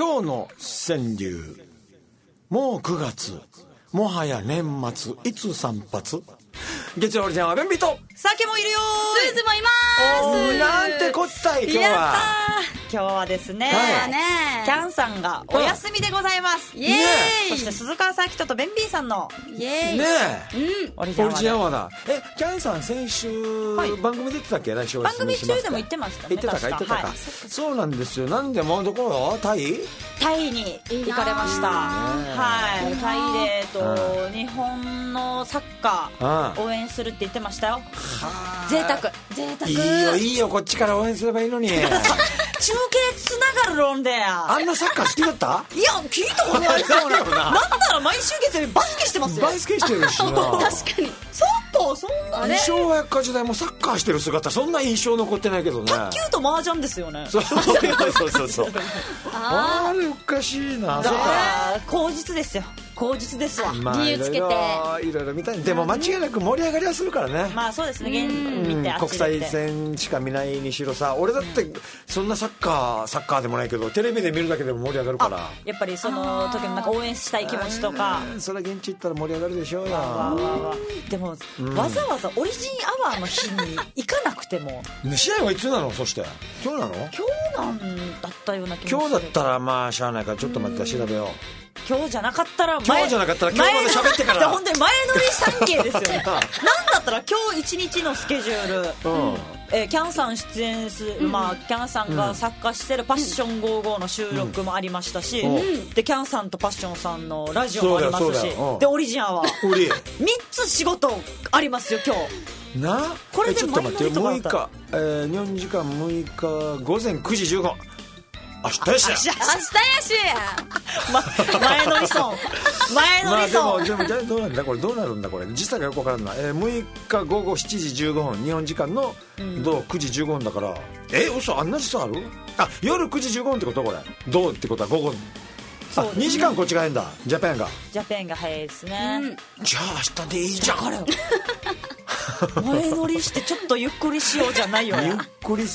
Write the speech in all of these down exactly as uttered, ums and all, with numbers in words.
今日の川柳、もうくがつ、もはや年末、いつ散髪。月曜オリジナルはベンビーと酒もいるよスーズもいまーす。なんてこったい今日は。 やった今日はですね、 はいねキャンさんがお休みでございます、 イエーイ、 そして鈴川咲人とベンビーさんのイエーイねうんオリジナルオリジナルはだ。え、キャンさん先週、 はい番組出てたっけ？来週お番組休みしますか。 中でも言ってましたね。 言ってたか言ってたか、 はい、 そうなんですよ。なんでもうどころタイタイに行かれました。はい、タイでと日本のサッカー応援するって言ってましたよ。贅沢贅沢いいよいいよ、こっちから応援すればいいのに。 中継つながるロンでや。 あんなサッカー好きだった？ いや聞いたことないですよね。なんなら毎週月曜日バスケしてますよ。 バスケしてるしな。 確かにサッカーそんなね。 昭和百科時代もサッカーしてる姿そんな印象残ってないけどね。 卓球と麻雀ですよね。 そうそうそうそうそうああれおかしいな。 だかそうから口実ですよ。口実ですわ。 まあ理由つけていろいろいろいろ見たい。でも間違いなく盛り上がりはするからね。 まあそうですね。現見てあっ国ちで際戦しか見ないにしろさ、俺だってそんなサッカーサッカーでもないけどテレビで見るだけでも盛り上がるから。 やっぱりその時のなんか応援したい気持ちとか。 えーそれは現地行ったら盛り上がるでしょうよ。 わわわでも、 うんわざわざオリジンアワーの日に行かなくてもね、試合はいつなの？そして今日なの？ 今日なんだったような気もする。 今日だったらまあしゃあないからちょっと待って調べよう。 今日じゃなかったら前今日じゃなかったら今日まで喋ってから前の本当に前乗り三景ですよね。なんだったら今日一日のスケジュール、 うんえーキャンさん出演する、まあ、キャンさんが作家してるパッションごじゅうごの収録もありましたし、 うんでキャンさんとパッションさんのラジオもありますそうだしよそうだようんでオリジンアワーおりみっつ仕事ありますよ今日。 なこれでえちょっと待ってよ。6 前乗りとか日、えー、日本時間むいか午前くじじゅうごふん。明日でしたあしゃ明日やしま、前乗り損前まあで乗り損、 もでもじゃあどうなんだこれどうなるんだこれ実際がよくわからんな、えー、むいかごごしちじじゅうごふん日本時間のどうくじじゅうごふんだからえ嘘あんな時差ある？あ夜くじじゅうごふんってことこれどうってことは午後あそうですねにじかんこっちが変だジャパンがジャペンが早いですね、 うんじゃあ明日でいいじゃん。 前乗りしてちょっとゆっくりしようじゃないよゆっや。 くり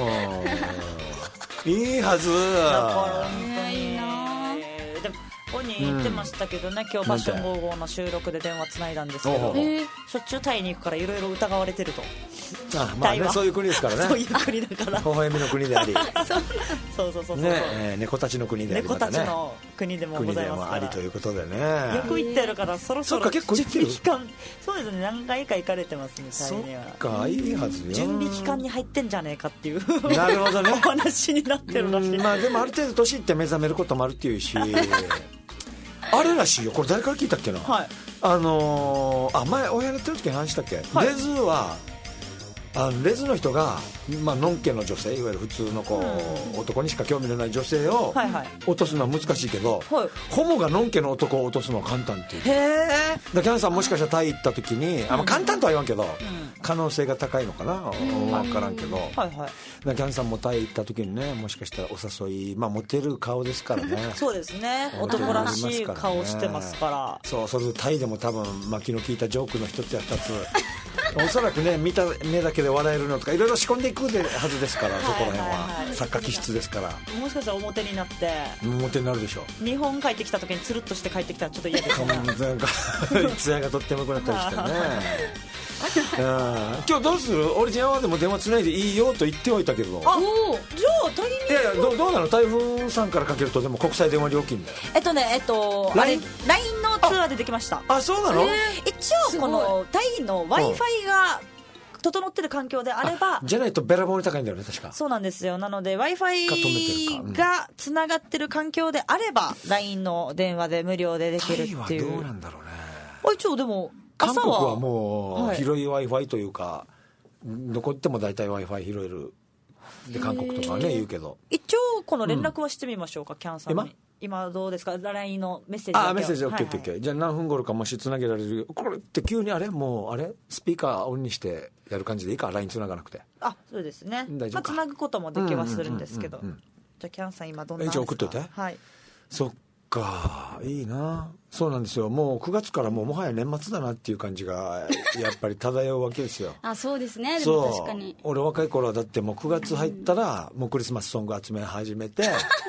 そういいはず。 だから本当にいいなでもここに言ってましたけどね、今日パッションごじゅうごの収録で電話つないだんですけどおうおうえーしょっちゅうタイに行くからいろいろ疑われてると。 あまあね台湾そういう国ですからね。 そういう国だから微笑みの国でありね、 そうそうそうそう、 えー猫たちの国であり猫またねたちの国でもご国でざいますからもありということでね。 よく行ってるからそろそろそっか結構行ってる準備期間そうですね何回か行かれてますねタそっイには。 かいいはずよ。 準備期間に入ってんじゃねえかっていうなるほどねお話になってるらしい。 うんまあでもある程度年いって目覚めることもあるっていうしあれらしいよこれ誰から聞いたっけな、 はいあのー、あ前親やってる時に話したっけ、 はいレズはあのレズの人が、まあのんけの女性いわゆる普通のこう、男にしか興味のない女性をはいはい落とすのは難しいけど、 はいホモがのんけの男を落とすのは簡単っていう。 へえだキャンさんもしかしたらタイ行った時に、あまあ、簡単とは言わんけど、可能性が高いのかな、分からんけど、 はいはいだキャンさんもタイ行った時にねもしかしたらお誘い、まあ、モテる顔ですからねそうですね男らしい顔してますからそうそれでタイでも多分巻きの効いたジョークの一つや二つおそらくね見た目だけで笑えるのとかいろいろ仕込んでいくではずですからそこら辺はいはいははい作家気質ですからもしかしたら表になってモテになるでしょう。 日本帰ってきた時につるっとして帰ってきたらちょっと嫌ですねなんか艶がとっても良くなったりしてねうん今日どうする？オリジンアワーでも電話つないでいいよと言っておいたけどあおおじゃあタイにいやいやどうどうなの台風さんからかけるとでも国際電話料金だよ。 えっとねえっとあれラインライン のツアーでできました。 あそうなの、 一応このタイの w i f i が整ってる環境であればじゃないとべらぼうに高いんだよね確か。 そうなんですよなので w i f i が止めてるかうんがつながってる環境であれば ライン の電話で無料でできタるっていうイはどうなんだろうね。 あ一応でも韓朝は国はもうはい広い w i f i というか、どこ行っても大体 w i f i 拾えるで韓国とかはね言うけど一応この連絡はしてみましょうか、キャンさんに今今どうですか ライン のメッセージだけをあメッセージ オーケーはいはいオーケーじゃあ何分頃かもしつなげられるよこれって急にあれもうあれスピーカーオンにしてやる感じでいいか ライン つながなくてあそうですねまあ、 大丈夫かつなぐこともできはするんですけど、 うんうんうんうんじゃあキャンさん今どんな一応送っといてはいそっかいいな。そうなんですよもうくがつからもうもはや年末だなっていう感じがやっぱり漂うわけですよあそうですねでそうも確かに俺若い頃はだってもうくがつ入ったらもうクリスマスソング集め始めて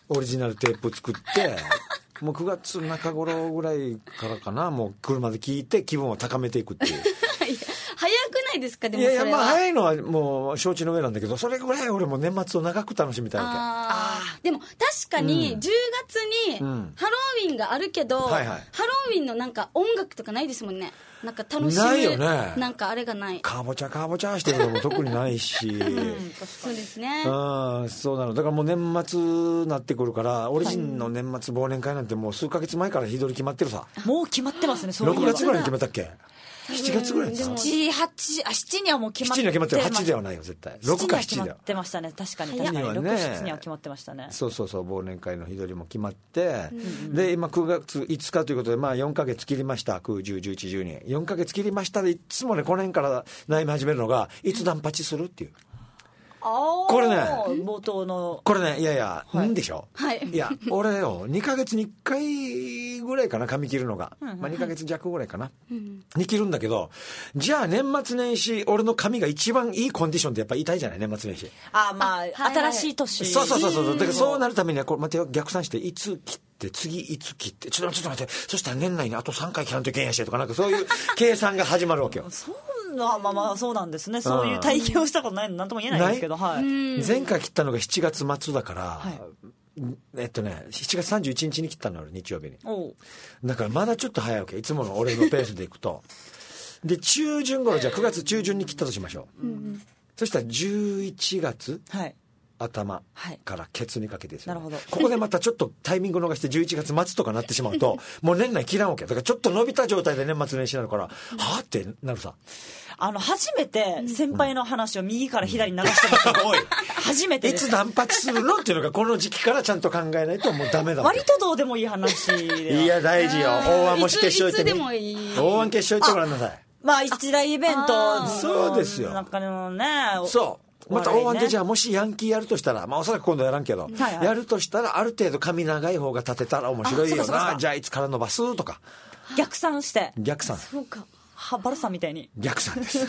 オリジナルテープ作ってもうくがつ中頃ぐらいからかな、もう車で聴いて気分を高めていくっていう早くないですか？でもいそれは。 やいや、まあ早いのはもう承知の上なんだけど、それぐらい俺も年末を長く楽しみたいわけ。 ああ。でも確かにじゅうがつにうんハロウィンがあるけど、 はいはいハロウィンのなんか音楽とかないですもんね。なんか楽しむないよねなんかあれがない。 カーボチャカーボチャしてるのも特にないしそうですね。 うんそうなの。だからもう年末になってくるからオリジンの年末忘年会なんてもう数ヶ月前から日取り決まってるさ。 もう決まってますね。そういえばろくがつぐらいに決めたっけ？しちがつぐらいですか？ うんでもしち、はち、あ、しちにはもう決まってしちには決まってる。はちではい。 ないよ絶対。ろくかしちだよ。 決まってましたね。確かに確かに。 早いろく、 ねしちには決まってましたね。 そうそうそう忘年会の日取りも決まって、で今くがついつかということでまあよんかげつ切りました。く、じゅう、じゅういち、じゅうに、よんかげつ切りましたでいつもねこの辺から悩み始めるのがいつ断髪するっていう。 あこれね冒頭のこれねいやいや、 はいんでしょ、 はいいや俺よにかげつにいっかいぐらいかな髪切るのが、まあ、にかげつ弱ぐらいかな、に切るんだけど、じゃあ年末年始俺の髪が一番いいコンディションってやっぱり痛いじゃない年末年始。 あまあ、 はいはい新しい年。 そうそうそうそうだからそうなるためにはこれ待てよ逆算していつ切って次いつ切ってちょっとちょっと待ってそしたら年内にあとさんかい切らんといけんやしとかなんかそういう計算が始まるわけよ。 そうまあまあまあそうなんですね。そういう体験をしたことないのなんとも言えないんですけど、はい。 前回切ったのがしちがつ末だから、 はいえっとねしちがつさんじゅういちにちに切ったのよ日曜日に。 おうだからまだちょっと早いわけいつもの俺のペースでいくとで中旬頃じゃあくがつ中旬に切ったとしましょう、うん、そしたらじゅういちがつはい。 頭からケツにかけてですよ、ねなるほどここでまたちょっとタイミング逃してじゅういちがつ末とかなってしまうともう年内切らんわけだからちょっと伸びた状態で年末年始なのからはあってなるさ。 あの初めて先輩の話を右から左に流してました、 おい初めてです。 いつ断髪するのっていうのがこの時期からちゃんと考えないともうダメだわけ割とどうでもいい話で。 いや大事よ大腕もし決勝行っていついつでもいい大腕決勝行ってごらんなさい。 まあ一大イベントそうですよ中のね。 そうまた大腕でじゃああもしヤンキーやるとしたらまあおそらく今度やらんけど、 はいはいやるとしたらある程度髪長い方が立てたら面白いよあそうかそうかそうかなじゃあいつから伸ばすとか逆算して逆算そうか。 はバルさんみたいに。 逆算です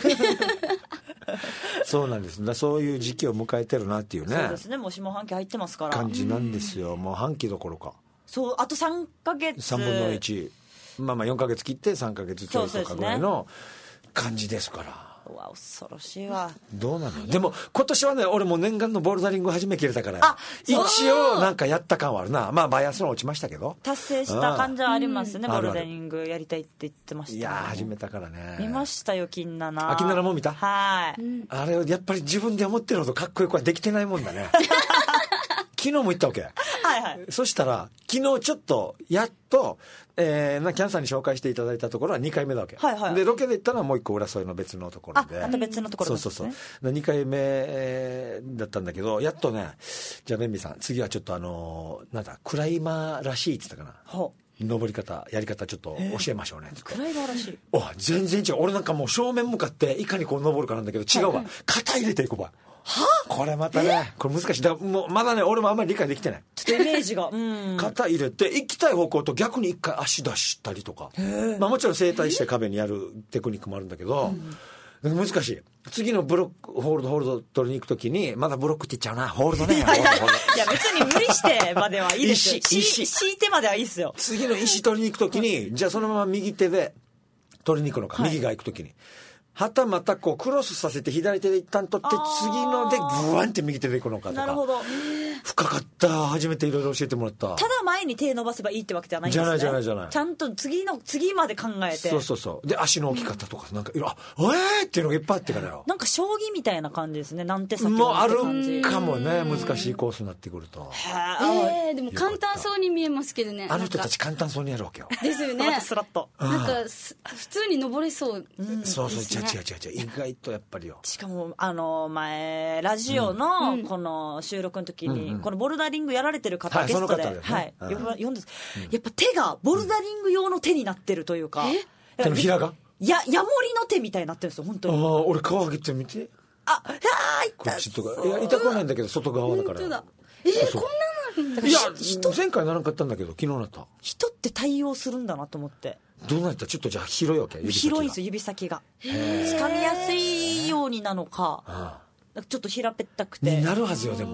そうなんですだそういう時期を迎えてるなっていうねそうですね。もう下半期入ってますから。 感じなんですよ。もう半期どころかそうあとさんかげつ。 さんぶんのいちまあまあよんかげつ切ってさんかげつちょいとかぐらいの感じですから。 うわ恐ろしいわ。 どうなのでも今年はね俺も念願のボルダリング初め切れたからあ一応なんかやった感はあるな。まあバイアスロン落ちましたけど達成した感じはありますね。 うんボルダリングやりたいって言ってました、ね、 いやー始めたからね。 見ましたよ金七。 あ金七も見た。 はい、 あれやっぱり自分で思ってるほどかっこよくはできてないもんだね昨日も行ったわけはいはい。 そしたら昨日ちょっとやっと、えー、なキャンさんに紹介していただいたところはにかいめだわけ、 はいはい、 でロケで行ったのはもう一個浦添の別のところであまた別のところですね。 そうそうそうにかいめ、えー、だったんだけどやっとねじゃあベンビーさん次はちょっとあのー、なんだクライマーらしいって言ったかなほう登り方やり方ちょっと教えましょうねって、 えー、クライマーらしい。 お全然違う。俺なんかもう正面向かっていかにこう登るかなんだけど違うわ、はいはい、肩入れていくわはこれまたねこれ難しいだからもうまだね俺もあんまり理解できてないちょっとイメージがうん肩入れて行きたい方向と逆に一回足出したりとか、まあ、もちろん正対して壁にやるテクニックもあるんだけど、難しい。次のブロックホールドホールド取りに行くときにまだブロックって言っちゃうなホールドねいやいや別に無理してまではいいですよ石石敷いてまではいいですよ。 次の石取りに行くときにじゃあそのまま右手で取りに行くのか、はい、右が行くときにはたまたこうクロスさせて左手で一旦取って次のでブワンって右手で行くのかとか。 なるほど。 深かった。初めていろいろ教えてもらった。 ただ前に手伸ばせばいいってわけじゃないんですね。 じゃないじゃないじゃない。 ちゃんと次の次まで考えて。 そうそうそう。で足の置き方とかなんかいろあえーっていうのがいっぱいあってからよ。 なんか将棋みたいな感じですね。なんて先もうあるかもね。難しいコースになってくると。 へえー、でも簡単そうに見えますけどね。 あの人たち簡単そうにやるわけよ。 ですよね。 スラッと。 なんか普通に登れそう。 うん、そうそう違う違う違う違う意外とやっぱりよ。 しかもあの前ラジオのこの収録の時にこのボルダリングやられてる方ゲストで、はい読んでやっぱ手がボルダリング用の手になってるというか、 手のひらがやヤモリの手みたいになってるんですよ本当に。 ああ俺皮上げてみて。 ああ痛い。 こっちとかいや痛くはないんだけど外側だから。 本当だ。えー、こんなのあるんだ。 いや前回ならんかったんだけど昨日なった。 人って対応するんだなと思って。 どうなったちょっとじゃあ広いわけ指先が。 広いです指先が。掴みやすいようになのか。ちょっと平べったくてになるはずよでも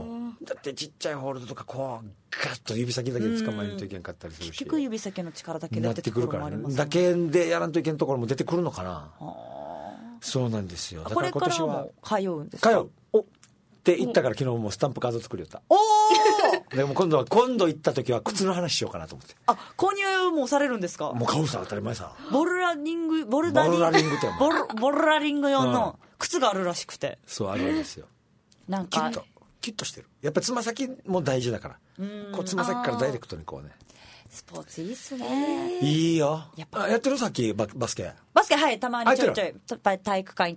だってちっちゃいホールドとかこうガッと指先だけで捕まえないといけんかったりするし、 結局指先の力だけでってところもありますね。 だけでやらんといけんところも出てくるのかな。そうなんですよ。だから今年はこれからも通うんですか。 通うおって言ったから昨日もうスタンプカード作りよった。おお。でも今度は今度行った時は靴の話しようかなと思って。 あ、購入もされるんですか。 もう買うさ当たり前さ。 ボルラリングボルダリングボルラリングってボルボルラリング用の靴があるらしくて。 そうあるんですよ。 なんかキュッとキュッとしてる。やっぱりつま先も大事だから。こうつま先からダイレクトにこうね。 スポーツいいっすね。 いいよ。 やっぱやってるさっきババスケ。 バスケはいたまにちょいちょい体育館行って。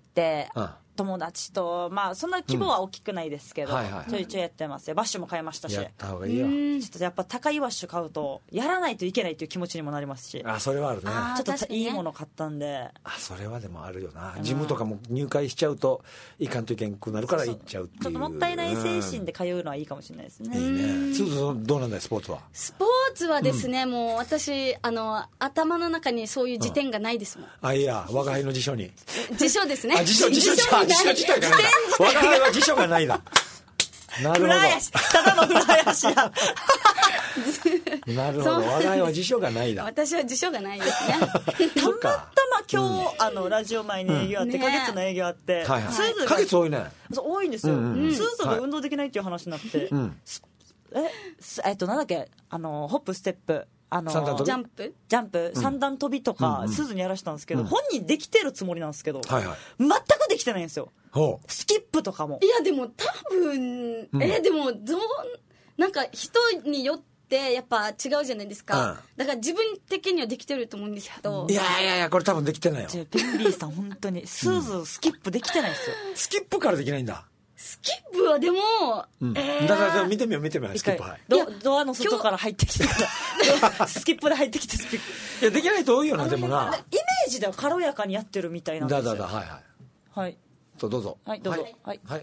うん友達とまあそんな規模は大きくないですけど、 うんはいはいはい、 ちょいちょいやってますよ。バッシュも買いましたし。 やった方がいいよ。 ちょっとやっぱ高いバッシュ買うとやらないといけないという気持ちにもなりますし。 あ、それはあるね。 ちょっといいもの買ったんで。 あ、それはでもあるよな。ジムとかも入会しちゃうといかんといけんくなるから行っちゃうっていう。 ちょっともったいない精神で通うのはいいかもしれないですね。 いいね。すずどうなんだいスポーツは。 スポーツはですね、うん、もう私あの頭の中にそういう辞典がないですもん。 あ、いや我が輩の辞書に。 辞書ですね。 あ、辞書辞書辞書辞書自体がない。我が輩は辞書がないだ。なるほど。 ただのフラヤシや。 なるほど。我が輩は辞書がないだ。 私は辞書がないですね。 そっか。 たまたま今日、うん、あのラジオ前に営業あって、うん、花月の営業あって、ね、はいはい、スーズが花月多いね。 そう多いんですよ。うんうん、スーズが運動できないっていう話になって、うん、ええっとなんだっけあのホップステップ。あのジャンプジャンプ、うん、三段跳びとか、うん、スーズにやらしたんですけど、うん、本人できてるつもりなんですけど、はいはい、全くできてないんですよ。スキップとかも。 いやでも多分、うん、えでもどうなんか人によってやっぱ違うじゃないですか、うん、だから自分的にはできてると思うんですけど。 いやいやいやこれ多分できてないよ。 ビンビーさん本当にスーズスキップできてないんですよ。 スキップからできないんだ。 スキップはでも、 うんえー、だから見てみよう見てみようスキップ、はい、 ド, ドアの外から入ってきてスキップで入ってきてスキップいやできないと多いよな。でもなイメージでは軽やかにやってるみたいなんですよ。 だだだはいはいはいとどうぞはいどうぞはい、はいはい、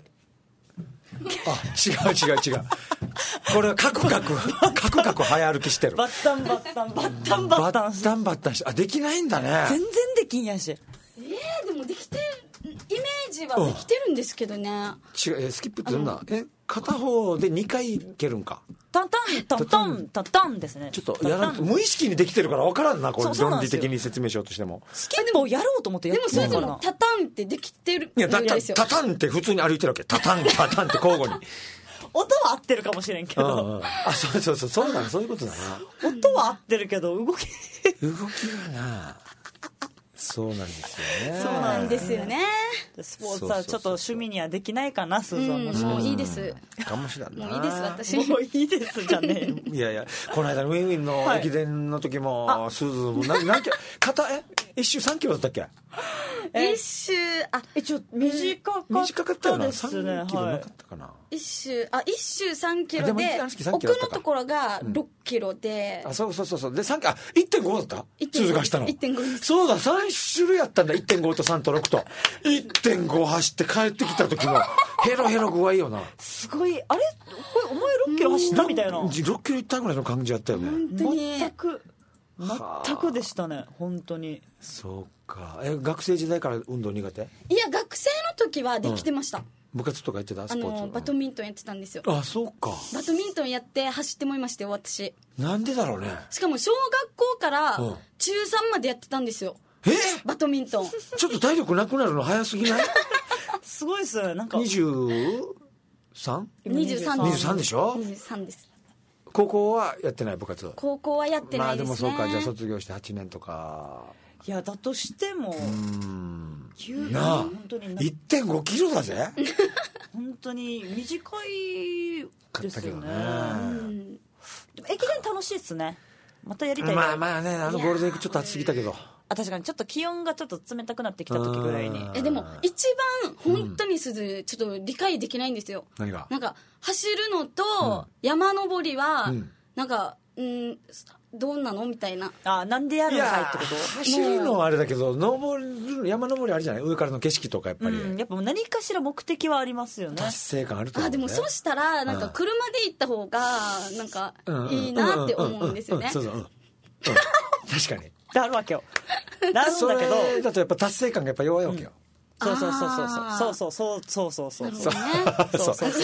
あ違う違う違うこれはカクカクカクカク早歩きしてる。 バッタンバッタンバッタンバッタンバッタンバッタンしてあできないんだね。 全然できんやし。えー、でもできてイメージはできてるんですけどね、うん、 違うえスキップってどんなえ片方でにかいいけるんか。 タンタンタンタンタンタンですね。 ちょっとやらんと無意識にできてるから分からんなこれ論理的に説明しようとしても。 スキップをやろうと思ってやってるのかな。でもそれでもタタンってできてる。 いやだタタンって普通に歩いてるわけ。タタンタタンって交互に音は合ってるかもしれんけど、 うんうん、あそうそうそうそうだなそういうことだな。 音は合ってるけど動き動きがなそうなんですよね。 そうなんですよね。 スポーツはちょっと趣味にはできないかな。スーザンも、 うん、もういいですかもしれない。 もういいです私もういいですじゃねえ。 いやいやこの間のウィンウィンの駅伝の時も、はい、スーズも何何キロ肩え一周さんキロだったっけ。 一周あ一応短かった短かったよな。 ですね。 さんキロなかったかな、はい、 一周あ一周さんキロで奥のところがろっキロで、 うん、あそうそうそうそうでさんあ いってんご だったスーズがしたのいってんご です。 そうださん種類やったんだ いってんご とさんとろくと いってんご 走って帰ってきた時のヘロヘロ具合よな。 すごいあれこれお前ろっキロ走ったみたいなろっキロいったぐらいの感じやったよね。 本当に全く全くでしたね本当に。 そうかえ学生時代から運動苦手。 いや学生の時はできてました、うん、 部活とかやってたスポーツ。 あのバドミントンやってたんですよ。 あそうかバドミントンやって走ってもいましたよ私。 なんでだろうね。 しかも小学校から中さんまでやってたんですよ、 えバドミントン。 ちょっと体力なくなるの早すぎないすごいっすなんか にじゅうさん? にじゅうさんにじゅうさんでしょ。 にじゅうさんです。 高校はやってない部活。 高校はやってないですね。 まあでもそうかじゃあ卒業してはちねんとか。 いやだとしてもうんなあ本当に いってんご キロだぜ本当に短いですよね。 ねでも駅伝楽しいっすね。またやりたい。 まあまあねあのゴールデンウィークちょっと暑すぎたけど。 あ確かにちょっと気温がちょっと冷たくなってきた時ぐらいに。 えでも一番本当にすずちょっと理解できないんですよ。 何が。 なんか走るのと山登りは、うん、なんかうんどうなのみたいな。 あなんでやるのかいってこと。 走るのはあれだけど登る山登りあれじゃない上からの景色とかやっぱり、 うん、やっぱ何かしら目的はありますよね。 達成感あると思う、ね、 あでもそしたらなんか車で行った方がなんかいいなって思うんですよね。 そうそう、うんうん、確かになるわけよ。なるんだけどそれだとやっぱ達成感がやっぱ弱いわけよ、 うん、そうそうそうそうそうそうそうそうそうそうそうそうそう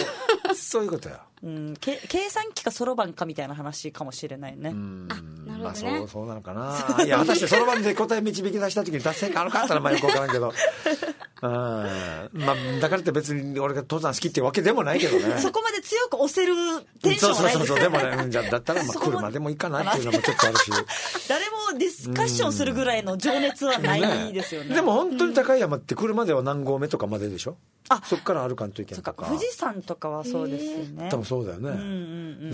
そういうことよ。 うん、け計算機かそろばんかみたいな話かもしれないね。 うん、あ、なるほどね。まあ、 そうそうなのかな。いや、果たしてそろばんで答え導き出した時に達成感あるかってのはまあよくわからんけど。うん、まあだからって別に俺が登山好きっていうわけでもないけどね。 そこまで強く押せるテンションはないです。 そうそうそう、でもね、じゃだったらまあ車でもいいかなっていうのもちょっとあるし。 誰もディスカッションするぐらいの情熱はないですよね。 ね、でも本当に高い山って車では何合目とかまででしょ。あ、そっから歩かんといけないとか。 富士山とかはそうですよね。 多分そうだよね。 うんうんうん、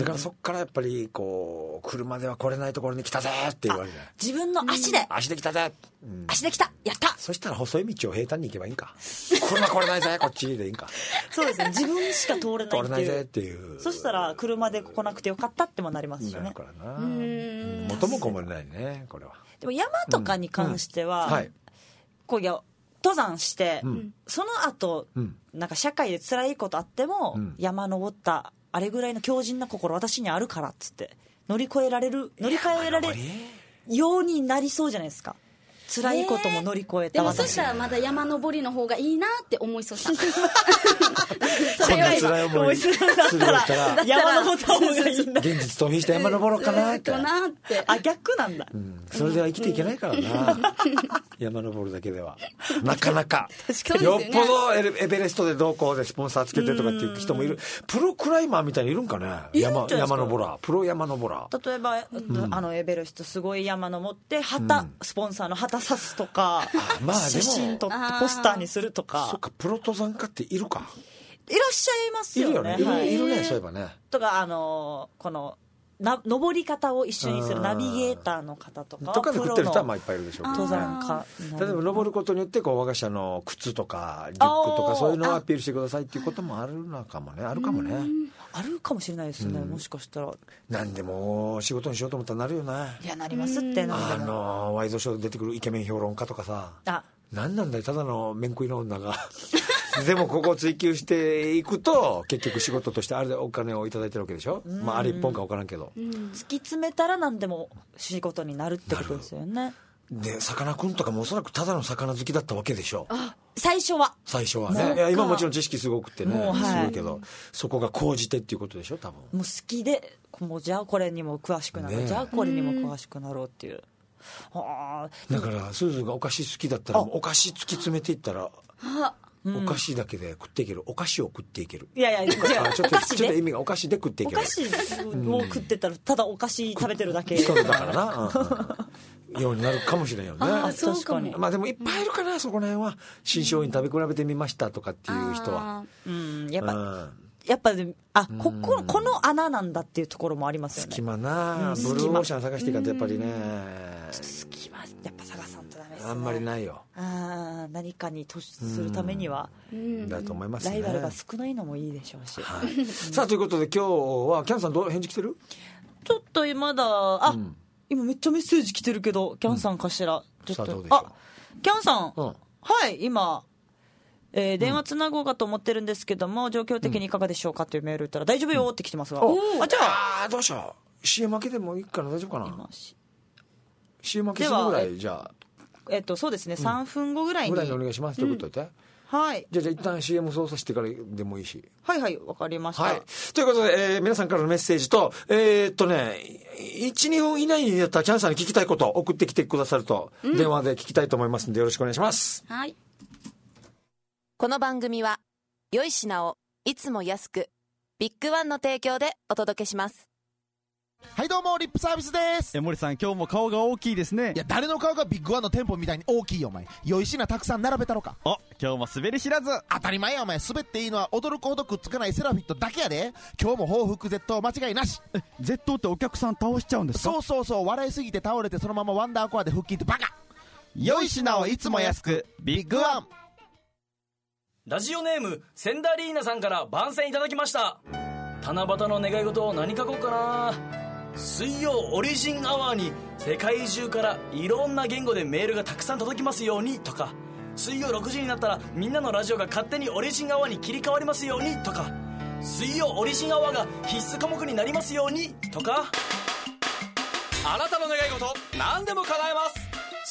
だからそっからやっぱりこう車では来れないところに来たぜって言われる。 自分の足で、 足で来たぜ、 うん、足で来た、やった。 そしたら細い道を平坦に行けばいいんか。車来れないぜこっちでいいんか。 そうですね、自分しか通れないっていう。 通れないぜっていう。 そしたら車で来なくてよかったってもなりますしね。 なるからな。元も子もないねこれは。 でも山とかに関しては、うんうん、はい、こうや登山して、うん、その後、うん、なんか社会で辛いことあっても、うん、山登ったあれぐらいの強靭な心私にあるからっつって乗り越えられる乗り越えられるようになりそうじゃないですか。辛いことも乗り越えた私、 でもそしたらまだ山登りの方がいいなって思いそうしたそんな辛い思いするんだったら山登った方がいいんだ。 現実逃避して山登ろうかなってあ、逆なんだ、 うん、それでは生きていけないからな山登るだけではなかなかよっぽどエベレストでどうこうでスポンサーつけてとかっていう人もいる。プロクライマーみたいにいるんかね。山山登らプロ山登ら例えば、うん、あのエベレストすごい山登って旗、うん、スポンサーの旗刺すとか、まあ、写真撮ってポスターにするとか。 そっか、プロ登山家っているか。 いらっしゃいますよね。 いるよね、はい、いるね、そういえばね。 とかあのこのな登り方を一緒にするナビゲーターの方とかとかで食ってる人はまあいっぱいいるでしょうけど、ね、 登山家例えば登ることによってこう我が社の靴とかリュックとかそういうのをアピールしてくださいっていうこともあるのかもね。あるかもね。 あるかもしれないですね、うん、もしかしたら何でも仕事にしようと思ったらなるよね。 いやなりますって。 あのワイドショーで出てくるイケメン評論家とかさ、あ、何なんだよただの面食いの女がでもここを追求していくと結局仕事としてあれでお金をいただいてるわけでしょ、うん、まああれ一本か分からんけど、うん、 突き詰めたら何でも仕事になるってことですよね。 でさかなクンとかもおそらくただの魚好きだったわけでしょ。 あ、最初は最初はね。いや今もちろん知識すごくてね、はい、すごいけどそこが高じてっていうことでしょ多分。 もう好きでもうじゃあこれにも詳しくなろう、ね、じゃあこれにも詳しくなろうっていう。 はあ、だからスーズーがお菓子好きだったらお菓子突き詰めていったらお菓子だけで食っていける。お菓子を食っていける。 いやいや、 ちょっと、ちょっと意味がお菓子で食っていける。 お菓子を食ってたらただお菓子食べてるだけそうだからな、うん、ようになるかもしれんよね。 あ、確かに。 まあでもいっぱいいるかな、そこら辺は。新商品食べ比べてみましたとかっていう人は、 うん、やっぱ、うんやっぱあこここの穴なんだっていうところもありますよね。 隙間な、うん、ブルーオーシャン探していかんとやっぱりね、 ちょっと隙間やっぱ探さんとダメですね。 あんまりないよ。 あ何かに突出するためには、 うん、だと思いますね。 ライバルが少ないのもいいでしょうし、 はい、さあということで今日はキャンさんどう返事来てる？ ちょっとまだあ、うん、今めっちゃメッセージ来てるけどキャンさんかしら、うん、ちょっとさあどうでしょう。 あキャンさん、うん、はい今えー、電話つなごうかと思ってるんですけども、うん、状況的にいかがでしょうかというメール打ったら大丈夫よって来てますが、うん、 あじゃああどうしよう シーエム 明けでもいいかな大丈夫かな。 シーエム 明けするぐらいじゃあえっとそうですね、うん、さんぷんごぐらいにぐらいにお願いしますということで、うん、はいじゃあじゃあ一旦 シーエム 操作してからでもいいし。 はいはいわかりました、 はい、ということで、えー、皆さんからのメッセージとえー、っとね いちにふん以内にやったらキャンさんに聞きたいこと送ってきてくださると、うん、電話で聞きたいと思いますのでよろしくお願いします。 はい。 この番組は良い品をいつも安くビッグワンの提供でお届けします。 はいどうもリップサービスです。 え森さん今日も顔が大きいですね。 いや誰の顔がビッグワンの店舗みたいに大きいよお前。良い品たくさん並べたろか。 お今日も滑り知らず。 当たり前やお前。滑っていいのは驚くほどくっつかないセラフィットだけやで。今日も報復絶倒間違いなし。 え絶倒ってお客さん倒しちゃうんですか？ そうそうそう笑いすぎて倒れてそのままワンダーコアで腹筋ってバカ。 良い品をいつも安くビッグワン。 ラジオネームセンダリーナさんから番宣いただきました。七夕の願い事を何書こうかな。水曜オリジンアワーに世界中からいろんな言語でメールがたくさん届きますようにとか、水曜ろくじになったらみんなのラジオが勝手にオリジンアワーに切り替わりますようにとか、水曜オリジンアワーが必須科目になりますようにとか。 あなたの願い事何でも叶えます。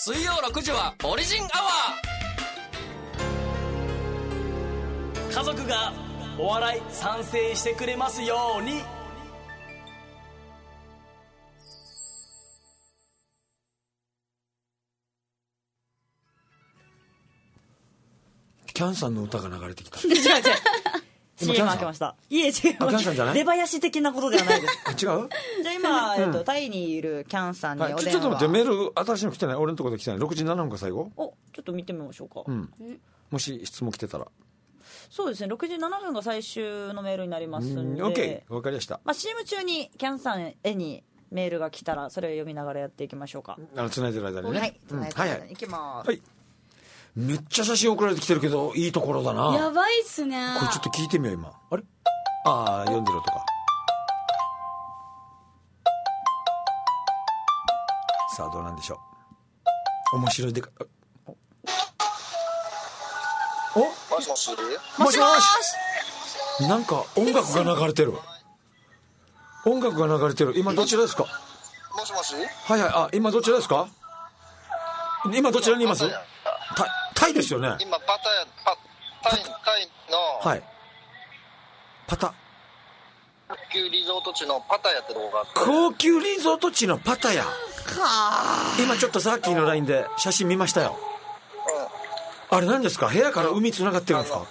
水曜ろくじはオリジンアワー。 家族がお笑い賛成してくれますように。 キャンさんの歌が流れてきた。 違う違うシーエム 開けました。いえ違います。 キャンさんじゃない？ 出囃子的なことではないです。 違う？ じゃあ今、えっと、タイにいるキャンさんにお電話、 はい、ちょっと待って、メール新しいの来てない？俺のところで来てない？ろくじななふんか最後。 お、ちょっと見てみましょうか、 うん、もし質問来てたら。 そうですね、ろくじななふんが最終のメールになりますんで。 オッケー、わかりました。 まあ、シーエム 中にキャンさんへにメールが来たらそれを読みながらやっていきましょうか。 あの繋いでる間にね。 はい、繋いでる間にいきます。 はい。めっちゃ写真送られてきてるけどいいところだな。 やばいっすね。 これちょっと聞いてみよう今。あれ？ああ、読んでるとか。さあどうなんでしょう。面白いでか。お？ もしもし。 もしもし。なんか音楽が流れてる。音楽が流れてる。今どちらですか？ もしもし。 はいはい。あ、今どちらですか？今どちらにいます？タイ、タイですよね。 今パタヤ、パタイ、タイの。 はい。パタ。 高級リゾート地のパタヤってとこがあって。 高級リゾート地のパタヤ。今ちょっとさっきの ライン で写真見ましたよ。うん。あれ何ですか？部屋から海つながってるんですか？あ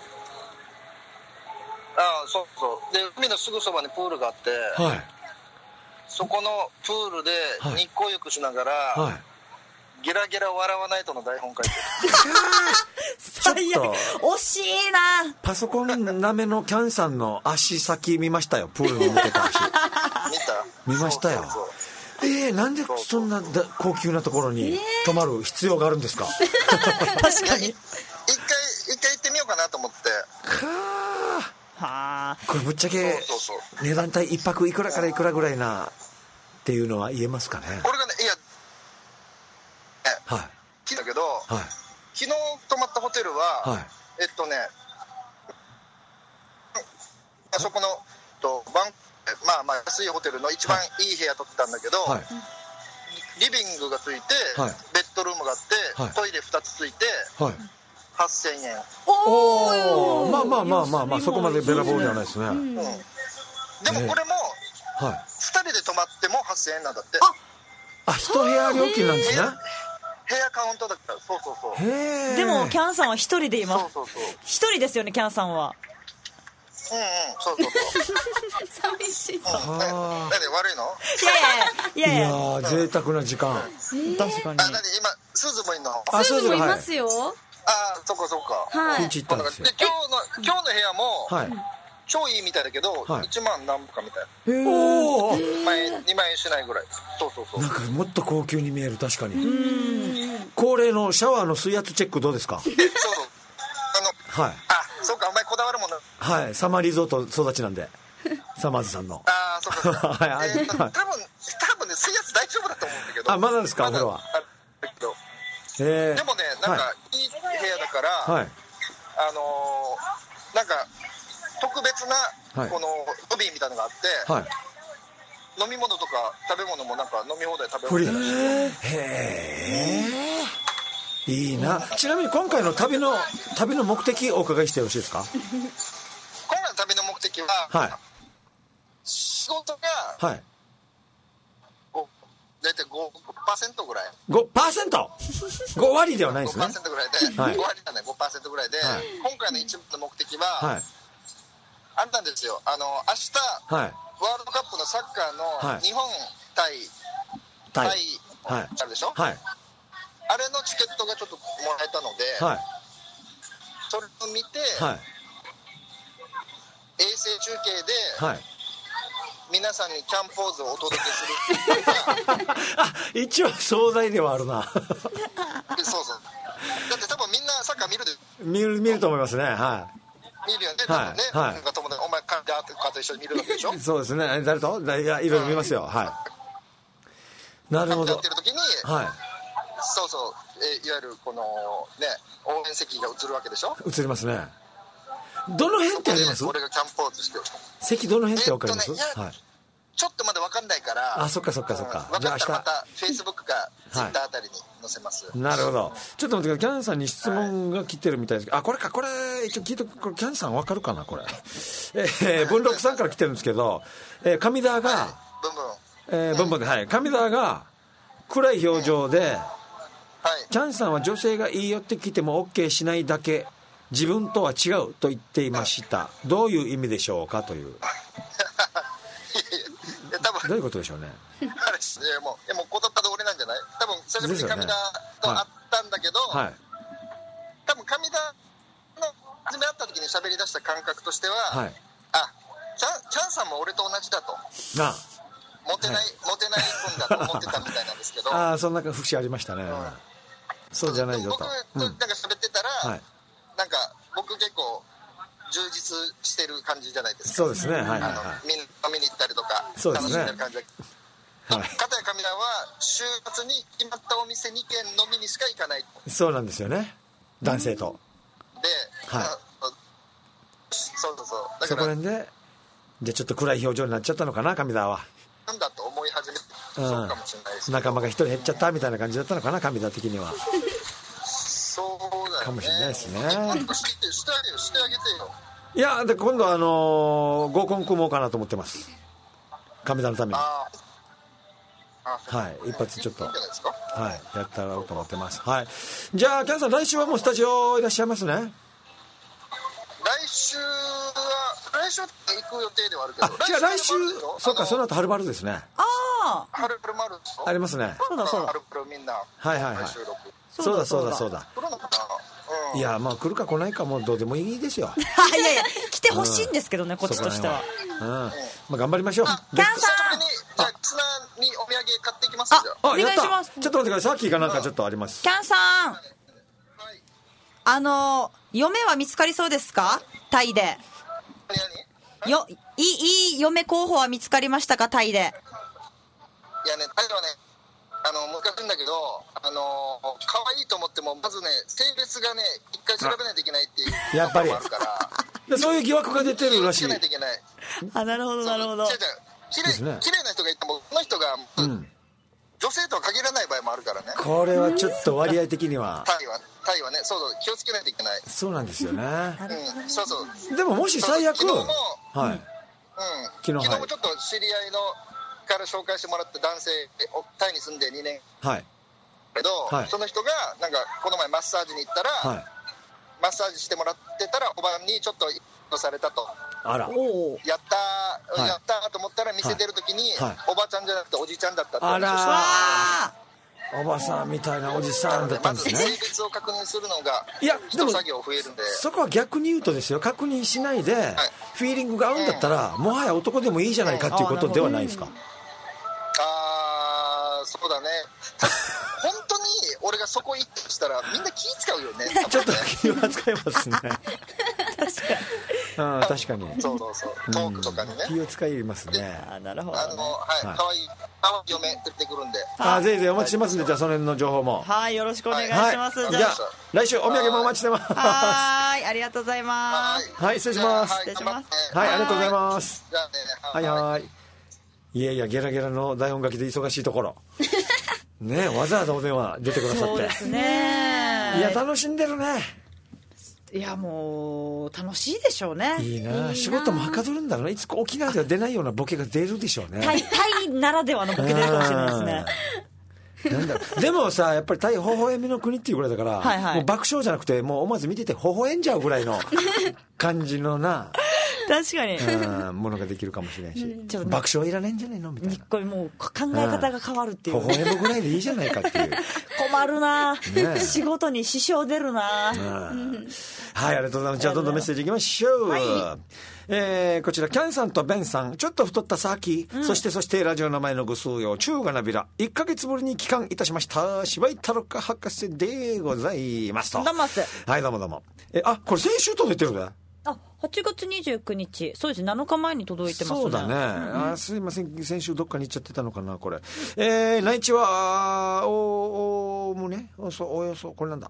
あ、そうそう。で、海のすぐそばにプールがあって。はい。そこのプールで日光浴しながら。はい。はいゲラゲラ笑わないとの台本書いてる。 最悪。惜しいな。 パソコンなめのキャンさんの足先見ましたよ。プールに向けた足。 見た？ 見ましたよ。そうそうそうえー、なんでそんな高級なところに泊まる必要があるんですか？ 確かに。 一回一回行ってみようかなと思って。 かー。はあ。これぶっちゃけそうそうそう値段帯一泊いくらからいくらぐらいなっていうのは言えますかね？ これがね、いや。 はい、 聞いたけど、 はい、 昨日泊まったホテルは、はい、えっとねあそこのとバンまあまあ安いホテルの一番いい部屋取ってたんだけど、はい、リビングがついて、はい、ベッドルームがあって、はい、トイレふたつついて、はい、はっせんえん。 おおまあまあまあまあまあそこまでべらぼうじゃないですね、うん、 でもこれも、はい、ふたりで泊まってもはっせんえんなんだって。 あ一部屋料金なんですね。 部屋カウントだから。そうそうそう。 へでもキャンさんは一人で今そうそうそう一人ですよね。キャンさんはうんうんそうそうそう寂しい。 何で悪いの？ いやいやいやいや贅沢な時間、 えー、確かに。 あ何今スーズもいんの？ あスーズもいますよ。 ああそっかそっか。 はい。 ピンチ行ったんですよ。 で今日の今日の部屋も、はい、超いいみたいだけど、はい、いちまん何歩かみたいな。 おお。 にまん円にまん円しないぐらい。そうそうそう。 なんかもっと高級に見える。確かに。恒例のシャワーの水圧チェックどうですか？ そうそう。あのはい。あそうかお前こだわるもんな。 はいサマーリゾート育ちなんで。サマーズさんの。 ああそうか。はい。えー、多分多分ね水圧大丈夫だと思うんだけど。 あまだですかこれは。 えー、でもねなんかいい部屋だから、はい、あのー、なんか。特別なこのロビーみたいなのがあって、はい、飲み物とか食べ物もなんか飲み放題食べ放題だし。 へえいいな。ちなみに今回の旅の旅の目的お伺いしてよろしいですか？ 今回の旅の目的は、はい、仕事が、はい、大体 ごパーセント ぐらいごパーセント? ご割ではないですね。 ごパーセント ぐらいで、はい、ご割だね ごパーセント ぐらいで、はい、今回の一番の目的は、はいあれなんですよ。あの明日、はい、ワールドカップのサッカーの日本対タイ、はい、あるでしょ、はい、あれのチケットがちょっともらえたので、はい、それを見て、はい、衛星中継で、はい、皆さんにキャンポーズをお届けするあ一応壮大ではあるなそうそうだって多分みんなサッカー見るで見る見ると思いますね。はい見るよね、はい、ね、はい、なんか友達お前かと一緒に見るわけでしょそうですね。誰といやいろいろ見ますよ、うん、はいなるほど。 やってる時に、はい、そうそう、えー、いわゆるこのね応援席が映るわけでしょ。 映りますね。どの辺ってあります？ 俺がキャンポーズしてる席どの辺って分かります？えーっとね、 はい、 ちょっとまだ分かんないから。 あ、そっかそっかそっか。 うん、分かったらまたフェイスブックかツイッターあたりに載せます、 はい、なるほど。ちょっと待ってください、キャンさんに質問が来てるみたいですけど、はい、あ、これか、これ一応聞いて、これキャンさん分かるかなこれ。えー、文禄さんから来てるんですけど、えー、上田が、はい、 ブンブン、 えー、ブンブンで、はい、上田が暗い表情で、うん、はい、キャンさんは女性が言い寄ってきても OK しないだけ、自分とは違うと言っていました、うん、どういう意味でしょうかという。どういうことでしょうね。 あれですね、もう、もう言葉通りなんじゃない？多分久しぶりに上田と会ったんだけど、はいはい、多分上田の初め会った時に喋り出した感覚としては、はい、あ、チャン、チャンさんも俺と同じだと。ああ、モテない、はい、モテない君だと思ってたみたいなんですけど。 ああ、そんな節ありましたね。うん、そうじゃないよと。 僕、うん、なんか喋ってたら、はい、なんか僕結構充実してる感じじゃないですか。 そうですね。はいはいはい。 みんな見に行ったりとか、 そうですね、 楽しんでる感じで。はい。片や上田は週末に決まったお店に軒飲みにしか行かないと。 そうなんですよね。男性と。 で、 はい。 そうそうそう。だからそこら辺で、じゃあちょっと暗い表情になっちゃったのかな、上田は。 なんだと思い始めて、うん、そうかもしれないですけど。 仲間が一人減っちゃったみたいな感じだったのかな、上田的には。 そうだよね。 かもしれないですね。 してあげてよ、してあげてよ。 いや、で今度はあのー、合コン組もうかなと思ってます。上田のために。 ああ、 はい、一発ちょっと、 いいんじゃないですか。 はい、やったろうと思ってます。はい。じゃあキャンさん、来週はもうスタジオいらっしゃいますね。 来週は来週は行く予定ではあるけど。 あ、違う、来週、そうか、その後はるばるですね。 ああ、 はるばるもあるでしょ。 ありますね。 そうだそうだ。 はるばるみんな。 はいはいはい。そうだそうだそうだ。 来るのかな。 いや、まあ来るか来ないかもうどうでもいいですよ。 いやいや、来てほしいんですけどね、うん、こっちとしては。 うん、まあ頑張りましょう。 キャンさん、 じゃあツナにお土産買っていきますよ。 あ、お願いします。 ちょっと待ってください、さっきがなんかちょっとあります。 キャンさん、はい、あの嫁は見つかりそうですか？タイで。 何？ よ、いいいい嫁候補は見つかりましたか？タイで。 いやね、タイはね、あの難しいんだけど、あの可愛いと思ってもまずね、性別がね一回調べないといけないっていうやっぱりあるからでそういう疑惑が出てるらしい。 あ、なるほどなるほど。 綺麗な人がいてもこの人が、うん、女性とは限らない場合もあるからね。 これはちょっと割合的にはタイはタイはね、そうそう、気をつけないといけない。 そうなんですよね。 うん、そうそう。 でももし最悪、 昨日も、 はい、うん、 昨日もちょっと知り合いのから紹介してもらった男性、タイに住んでにねん、 はい、けど、はい、その人がなんかこの前マッサージに行ったら、はい、マッサージしてもらってたらおばあにちょっとされたと。 あら、 やったー、はい、やったーと思ったら店出るときに、はい、おばあちゃんじゃなくておじちゃんだったって。 あらー、おばさんみたいなおじさんだったんですね。 まず性別を確認するのが一作業増えるんで。 そこは逆に言うとですよ、確認しないで、はい、フィーリングが合うんだったら、うん、もはや男でもいいじゃないかっていうことではないですか。うん、 あー、そうだね。本当に俺がそこ行ったとしたらみんな気使うよね。 ちょっと気は使いますね。確かに。うん、確かに。 そうそうそう。トークとかにね。 気を使いますね。 あ、なるほど、ね。 あの、はい、可、はい、愛い可愛い嫁出てくるんで。 あ、ぜひぜひお待ちしてますんで、じゃあその辺の情報も。 はい、よろしくお願いします。 はい、じゃあ来週お土産もお待ちしてます。 はい、ありがとうございます。 はい、失礼します。 失礼します。 はい、ありがとうございます。 じゃあね。 はいはい。いやいや、ゲラゲラの台本書きで忙しいところ。ね、わざわざお電話出てくださって。 そうですね。 いや、楽しんでるね。 いや、もう楽しいでしょうね。 いいな、いいな。仕事もはかどるんだろうね。いつ沖縄では出ないようなボケが出るでしょうね。 タイ、タイならではのボケ出るかもしれないですね。 なんだでもさ、やっぱりタイ微笑みの国っていうぐらいだから、はいはい、もう爆笑じゃなくて、もう思わず見てて微笑んじゃうぐらいの感じのな確かに、 うん、ものができるかもしれないし、うん、爆笑いらないんじゃないのみたいな。 これもう考え方が変わるっていう、 うん、微笑むぐらいでいいじゃないかっていう困るな、ね、仕事に支障出るな、うんうんはい、ありがとうございます。じゃあどんどんメッセージいきましょう。はい、えー、こちらキャンさんとベンさん、ちょっと太ったサーキ、うん、そしてそしてラジオの前のご数用中華なびら、いっかげつぶりに帰還いたしました柴井太郎博士でございますと。 どうもす。 はい、どうもどうも。え、あ、これ先週届いてるね。 あ、はちがつにじゅうくにち、そうですね、なのかまえに届いてますね。 そうだね、うん、あ、すいません、先週どっかに行っちゃってたのかなこれ。えー、内地はおおむねおそおよそこれなんだ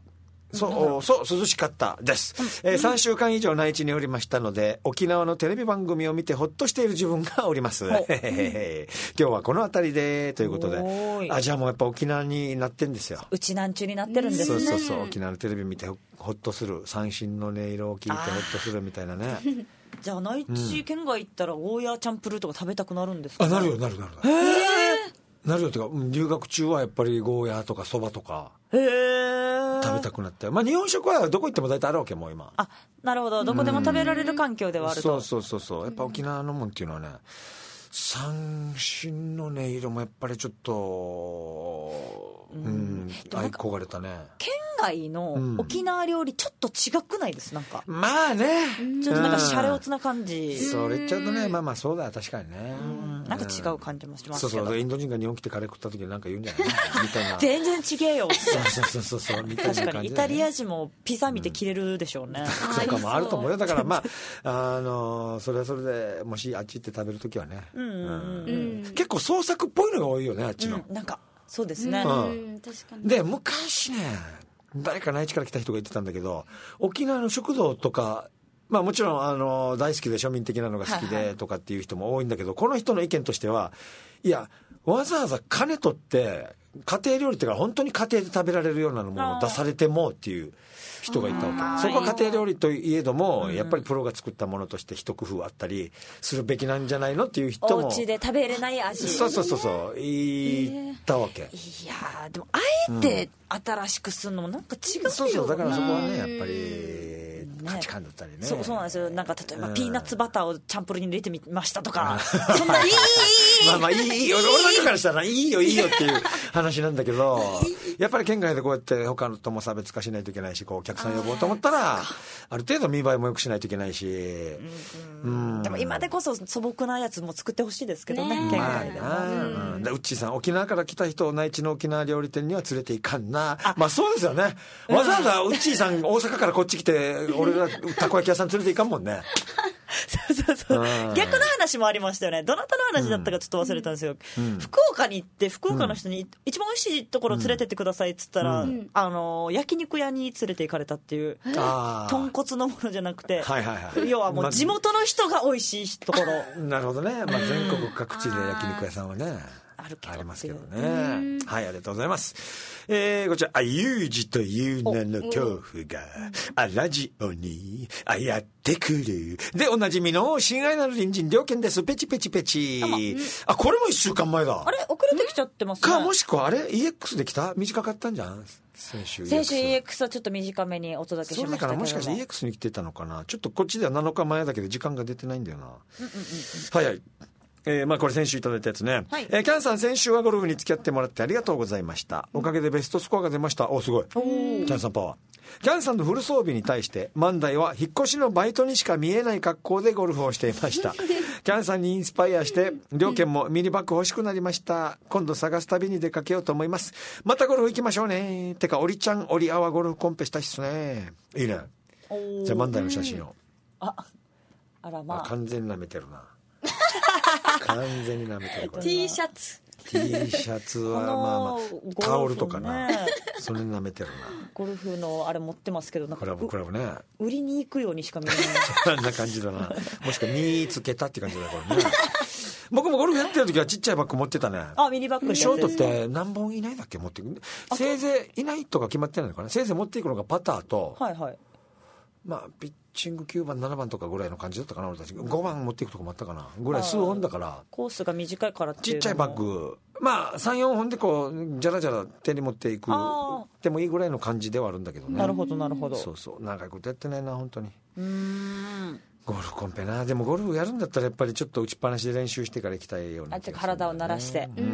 そう、そう、涼しかったです。うん、えー、さんしゅうかん以上内地におりましたので、沖縄のテレビ番組を見てほっとしている自分がおります。今日はこの辺りで、ということで。あ、じゃあもうやっぱ沖縄になってんですよ。 うちなんちゅうになってるんですね。 そうそうそう、沖縄のテレビ見てほっとする。三振の音色を聞いてほっとするみたいなね。 じゃあ内地県外行ったらゴーヤーチャンプルーとか食べたくなるんですか、ね、 あ、なるよ、なるなる。へー。なるよってか、留学中はやっぱりゴーヤーとかそばとかへー食べたくなって、まあ、日本食はどこ行っても大体あるわけもう今。 あ、なるほど、どこでも食べられる環境ではあると。 そうそうそうそう、やっぱ沖縄のもんっていうのはね、三振の音色もやっぱりちょっと、うん、うん、憧れたね。 県外の沖縄料理ちょっと違くないです、なんか。 まあね、 ちょっとなんかシャレオツな感じ、 うん、それ言っちゃうとね、まあまあそうだよ、確かにね、 うん、なんか違う感じもしますけど。 そうそう、インド人が日本来てカレー食った時になんか言うんじゃないみたいな。 全然違えよ。 そうそうそうそう、みたいな感じ、ね、 確かにイタリア人もピザ見て切れるでしょうね、うん、 そうかもあると思うよ。だからまああのそれはそれでもしあっち行って食べる時はね、うんうんうんうん、結構創作っぽいのが多いよね、あっちの、 うん、なんかそうですね、 うん、確かに。で昔ね、誰か内地から来た人が言ってたんだけど、沖縄の食堂とか、まあもちろんあの大好きで庶民的なのが好きでとかっていう人も多いんだけど、はいはい、この人の意見としては、いやわざわざ金取って家庭料理っていうか本当に家庭で食べられるようなものを出されてもっていう人がいたわけ。そこは家庭料理といえども、やっぱりプロが作ったものとして一工夫あったりするべきなんじゃないのっていう人も、 お家で食べれない味、 そうそうそうそう言ったわけ。いやでもあえて新しくするのもなんか違うよ、うん、 そうそう、だからそこはねやっぱり価値観だったりね。 そうそうなんですよ。なんか例えばピーナッツバターをチャンプルに入れてみましたとか、そんないいまあまあいいいい俺なんかからしたらいいよいいよっていう話なんだけど、やっぱり県外でこうやって他のとも差別化しないといけないし、こうお客さん呼ぼうと思ったらある程度見栄えも良くしないといけないし、 うん、でも今でこそ素朴なやつも作ってほしいですけどね、県外でも。 うん、でうっちーさん、沖縄から来た人を内地の沖縄料理店には連れていかんな。まあそうですよね。わざわざうっちーさん大阪からこっち来て俺がたこ焼き屋さん連れていかんもんね。 そうそうそう、うん、逆の話もありましたよね。どなたの話だったかちょっと忘れたんですよ、うん、福岡に行って福岡の人に一番美味しいところ連れてってくださいっつったら、うん、あの焼肉屋に連れて行かれたっていう、豚骨のものじゃなくて、はいはいはい、要はもう地元の人が美味しいところ、 なるほどね、まあ、全国各地で焼肉屋さんはねあるけどありますけどね。はい、ありがとうございます。えー、こちら、あ、ユージという名の恐怖が、あ、ラジオに、あ、やってくる。で、おなじみの、親愛なる隣人、猟犬です。ペチペチペチ。あ、これも一週間前だ。 あれ遅れてきちゃってますね。 か、もしくは、あれ イーエックス できた短かったんじゃん先週 イーエックス。 先週 イーエックス はちょっと短めにお届けしましたけども。それだからもしかして イーエックス に来てたのかな。ちょっとこっちではなのかまえだけど時間が出てないんだよな。うんうんうんうん、はいはい。えー、まあこれ先週いただいたやつね、はい。えー、キャンさん先週はゴルフに付き合ってもらってありがとうございました。おかげでベストスコアが出ました。お、すごい。キャンさんパワー。キャンさんのフル装備に対して万代は引っ越しのバイトにしか見えない格好でゴルフをしていました。キャンさんにインスパイアして両県もミニバッグ欲しくなりました。今度探す旅に出かけようと思います。またゴルフ行きましょうね。てかオリちゃんオリアワゴルフコンペしたいっすね。いいね。じゃあ万代の写真を。 あ、あらまあ。 あ、完全に舐めてるな。完全に舐めてる。 T シャツ T シャツはまあまあタオルとかな、それ舐めてるな。 ゴルフのあれ持ってますけど、なんかクラブクラブね、 売りに行くようにしか見えないあんな感じだな。もしくは見つけたって感じだこれね僕もゴルフやってる時はちっちゃいバッグ持ってたね。 あ、ミニバッグショートって何本いないだっけ持っていく。せいぜいいないとか決まってないのかな。せいぜい持っていくのがパターと、はいはい、まあピッチングきゅうばんななばんとかぐらいの感じだったかな。俺たちごばん持っていくとこもあったかなぐらい、数本だからコースが短いからっていうのもちっちゃいバッグ、まあ さん,よん 本でこうジャラジャラ手に持っていくでもいいぐらいの感じではあるんだけどね。 なるほどなるほど。 そうそう、長いことやってないな本当に。うーん、ゴルフコンペな。でもゴルフやるんだったらやっぱりちょっと打ちっぱなしで練習してから行きたいような気がするんだよね。 あ、体を慣らして。 うん、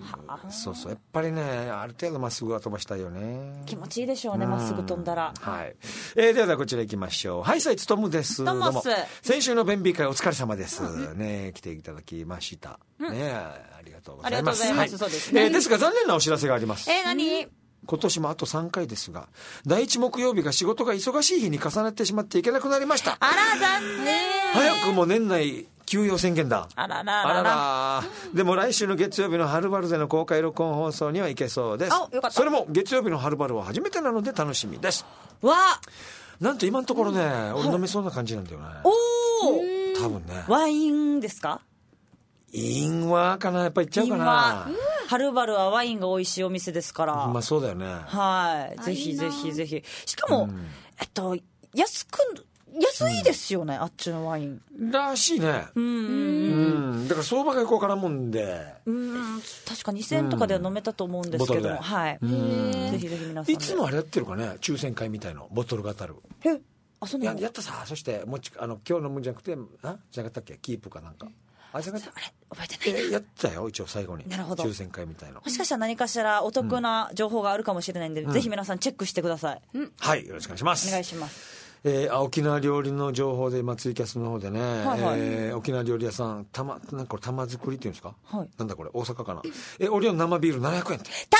そうそう、やっぱりねある程度まっすぐは飛ばしたいよね。 気持ちいいでしょうね、まっすぐ飛んだら。 はい、えー、ではではこちら行きましょう。はい、さいつとむです。どうも先週の便秘会お疲れ様です、うん、ね来ていただきました、うん、ねありがとうございます。ありがとうございます、はい、そうですね、えー、ですが残念なお知らせがあります。 えー、何？ 今年もあとさんかいですが、第一木曜日が仕事が忙しい日に重なってしまっていけなくなりました。 あら残念。 早くも年内休養宣言だ。 あららららあらら。でも来週の月曜日のはるばるでの公開録音放送には行けそうです。 あ、よかった。 それも月曜日のはるばるは初めてなので楽しみです。 わあ、 なんと今のところね、俺飲めそうな感じなんだよね。 おお、 多分ね。 ワインですか？ インワかな、やっぱり行っちゃうかな。 はるばるはワインが美味しいお店ですから。 まあそうだよね。 はい、ぜひぜひぜひ。しかも、うん、えっと安く安いですよね、うん、あっちのワインらしいね。うん、うん、だから相場がよくわからんもんで、 うん、確かにせんえんとかでは飲めたと思うんですけども、うん、はい、ぜひぜひ皆さん。 いつもあれやってるかね、抽選会みたいのボトルが当たる。 え、あ、そんなのや, やったさ。そしてもちあの今日飲むんじゃなくて、あ、じゃなかったっけ、キープかなんか。あれ覚えてない、えー、やったよ一応最後に。 なるほど、 抽選会みたいな。 もしかしたら何かしらお得な情報があるかもしれないんで、うん、ぜひ皆さんチェックしてください、うん、 はい、よろしくお願いします。 お願いします。 えー、沖縄料理の情報で、まあ、ツイキャスの方でね、はいはい、えー、沖縄料理屋さんたま、なんかこれ玉作りっていうんですか、はい、なんだこれ大阪かな。えオリオン生ビールななひゃくえんって高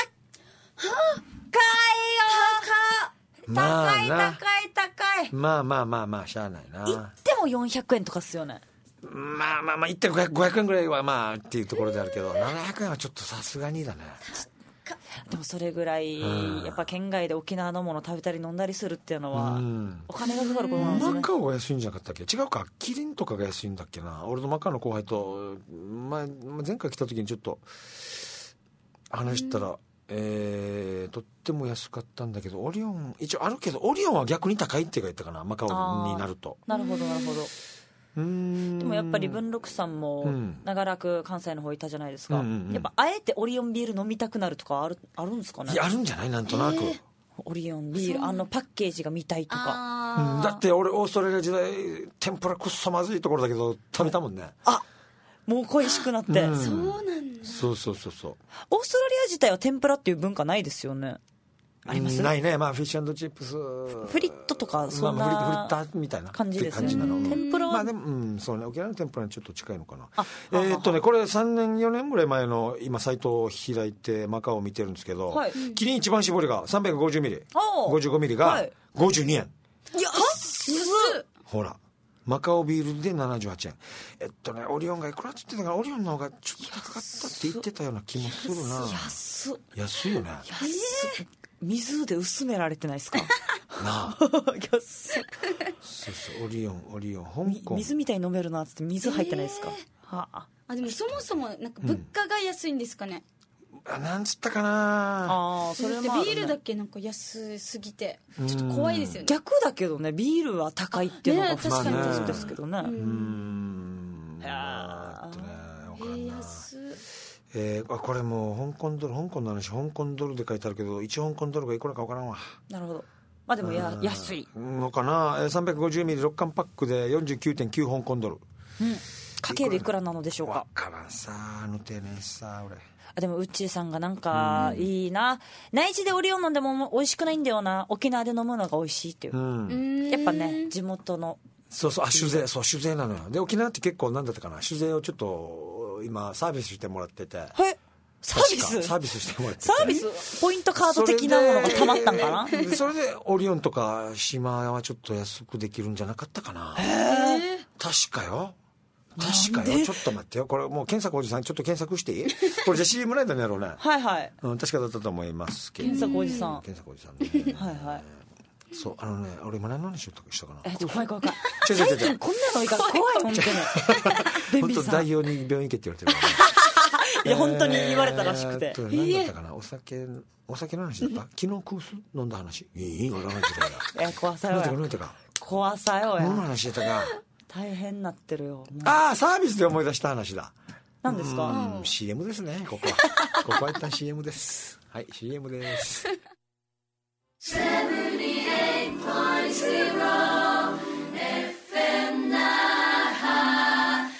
いよ、高い高い高い。 まあまあまあまあしゃあないな。 行ってもよんひゃくえんとかっすよね。 まあまあまあ行ってごひゃく、ごひゃくえんぐらいはまあっていうところであるけど、ななひゃくえんはちょっとさすがにだね。 でもそれぐらい、うん、やっぱ県外で沖縄のもの食べたり飲んだりするっていうのは、うん、お金がかかることなんですね。 マカオが安いんじゃなかったっけ。違うか、キリンとかが安いんだっけな。俺のマカオの後輩と前, 前回来た時にちょっと話したら、うん、えー、とっても安かったんだけど、オリオン一応あるけど、オリオンは逆に高いって言ったかな、マカオになると。 なるほどなるほど。うーん、でもやっぱり文禄さんも長らく関西の方いたじゃないですか、うんうんうん、やっぱあえてオリオンビール飲みたくなるとかある、あるんですかね。 いや、あるんじゃない、なんとなく、えー、 オリオンビール、あのパッケージが見たいとか、 うん、だって俺オーストラリア時代天ぷらくっそまずいところだけど食べたもんね。 あ、もう恋しくなって、うん、 そうなんだ。 そうそうそうそう。 オーストラリア自体は天ぷらっていう文化ないですよね。あります？ ないね。まあフィッシュ&チップス、 フリットとかそんな、 まあ、フリッターみたいな感じですね。 天ぷらはまあでも、うん、そうね、沖縄の天ぷらにちょっと近いのかな。あ、えー、っとねこれさんねんよねんぐらい前の今サイトを開いてマカオを見てるんですけど、はい、キリン一番搾りがさんびゃくごじゅうミリ、ごじゅうごミリがごじゅうにえん。 いや、安っ。 ほら、マカオビールでななじゅうはちえん。えっとねオリオンがいくらって言ってたから、オリオンの方がちょっと高かったって言ってたような気もするな。 安っ。 安いよね。 安っ。水で薄められてないですか。 なあ。 安っ。そうそう、オリオンオリオン香港。 水みたいに飲めるなっつって水入ってないですか。えー、はあ。 あ、でもそもそもなんか物価が安いんですかね。 うん、あ、なんつったかなあ。それは、ね、 ビールだけなんか安すぎてちょっと怖いですよね。 逆だけどね、ビールは高いっていうのが不思議ですけどね。 うーん、いやー、えー、安っ。えー、これもう香港ドル、香港の話、香港ドルで書いてあるけど、一応香港ドルがいくらか分からんわ。 なるほど。まあでもや安いのかな。さんびゃくごじゅうミリろっかんパックで よんじゅうきゅうてんきゅう 香港ドル、 うん、家計でいくらなのでしょうか。 分からんさ、あの丁寧さ俺。 あ、でもウッチーさんがなんかいいな、うん、内地でオリオン飲んでも美味しくないんだよな、沖縄で飲むのが美味しいっていう、うん、やっぱね地元の。 そうそう、あ、酒税、そう酒税なのよ。で沖縄って結構なんだったかな、酒税をちょっ今今サービスしてもらってて。 はい、サービスサービスしてもらってて、 サービスポイントカード的なものがたまったんかな。 それ で, それでオリオンとか島はちょっと安くできるんじゃなかったかな。 へー、 確かよ、確かよ。ちょっと待ってよ、これもう検索おじさんちょっと検索していい？これじゃ シーエム ライダーのやろうね。 はいはい、 うん、確かだったと思いますけど。 検索おじさん、 検索おじさん、ね、 はいはい。 そう、あのね、俺今何の話したかな。 え、怖い怖い怖い。 違う違う違う、 こんなのいいから怖い、本当に。 本当代表に病院行けって言われてるからね。 いや本当に言われたらしくて、 えー、何だったかな、お酒お酒の話だった。昨日クース飲んだ話。いいわからないけどや。え、怖さよや。 何だったか怖さよや。 何の話だったか。 大変になってるよ。 ああ、サービスで思い出した話だ。 何ですか。 うん、シーエム ですね、ここは。ここは一旦 シーエム です。はい、 シーエム です。セブンティエイトポイントゼロ エフエム 那覇。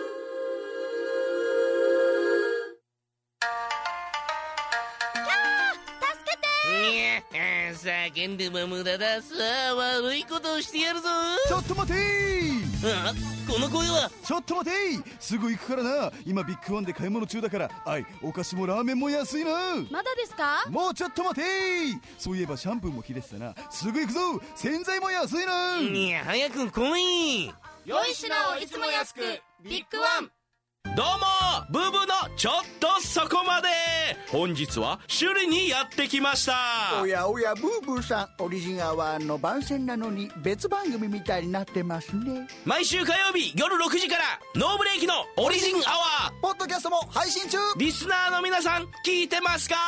叫んでも無駄だ。さあ悪いことをしてやるぞ。 ちょっと待てー。 あ、この声は。 ちょっと待てー、すぐ行くからな。今ビッグワンで買い物中だから。はい、お菓子もラーメンも安いな。 まだですか。 もうちょっと待てー。そういえばシャンプーも切れてたな。すぐ行くぞ。洗剤も安いな。 いや早く来い。 よい品をいつも安くビッグワン。 どうもブブのちょっとそこまで。本日は首里にやってきました。 おやおやブーブーさん、オリジンアワーの番宣なのに別番組みたいになってますね。 毎週火曜日夜ろくじからノーブレーキのオリジンアワーポッドキャストも配信中。 リスナーの皆さん聞いてますか？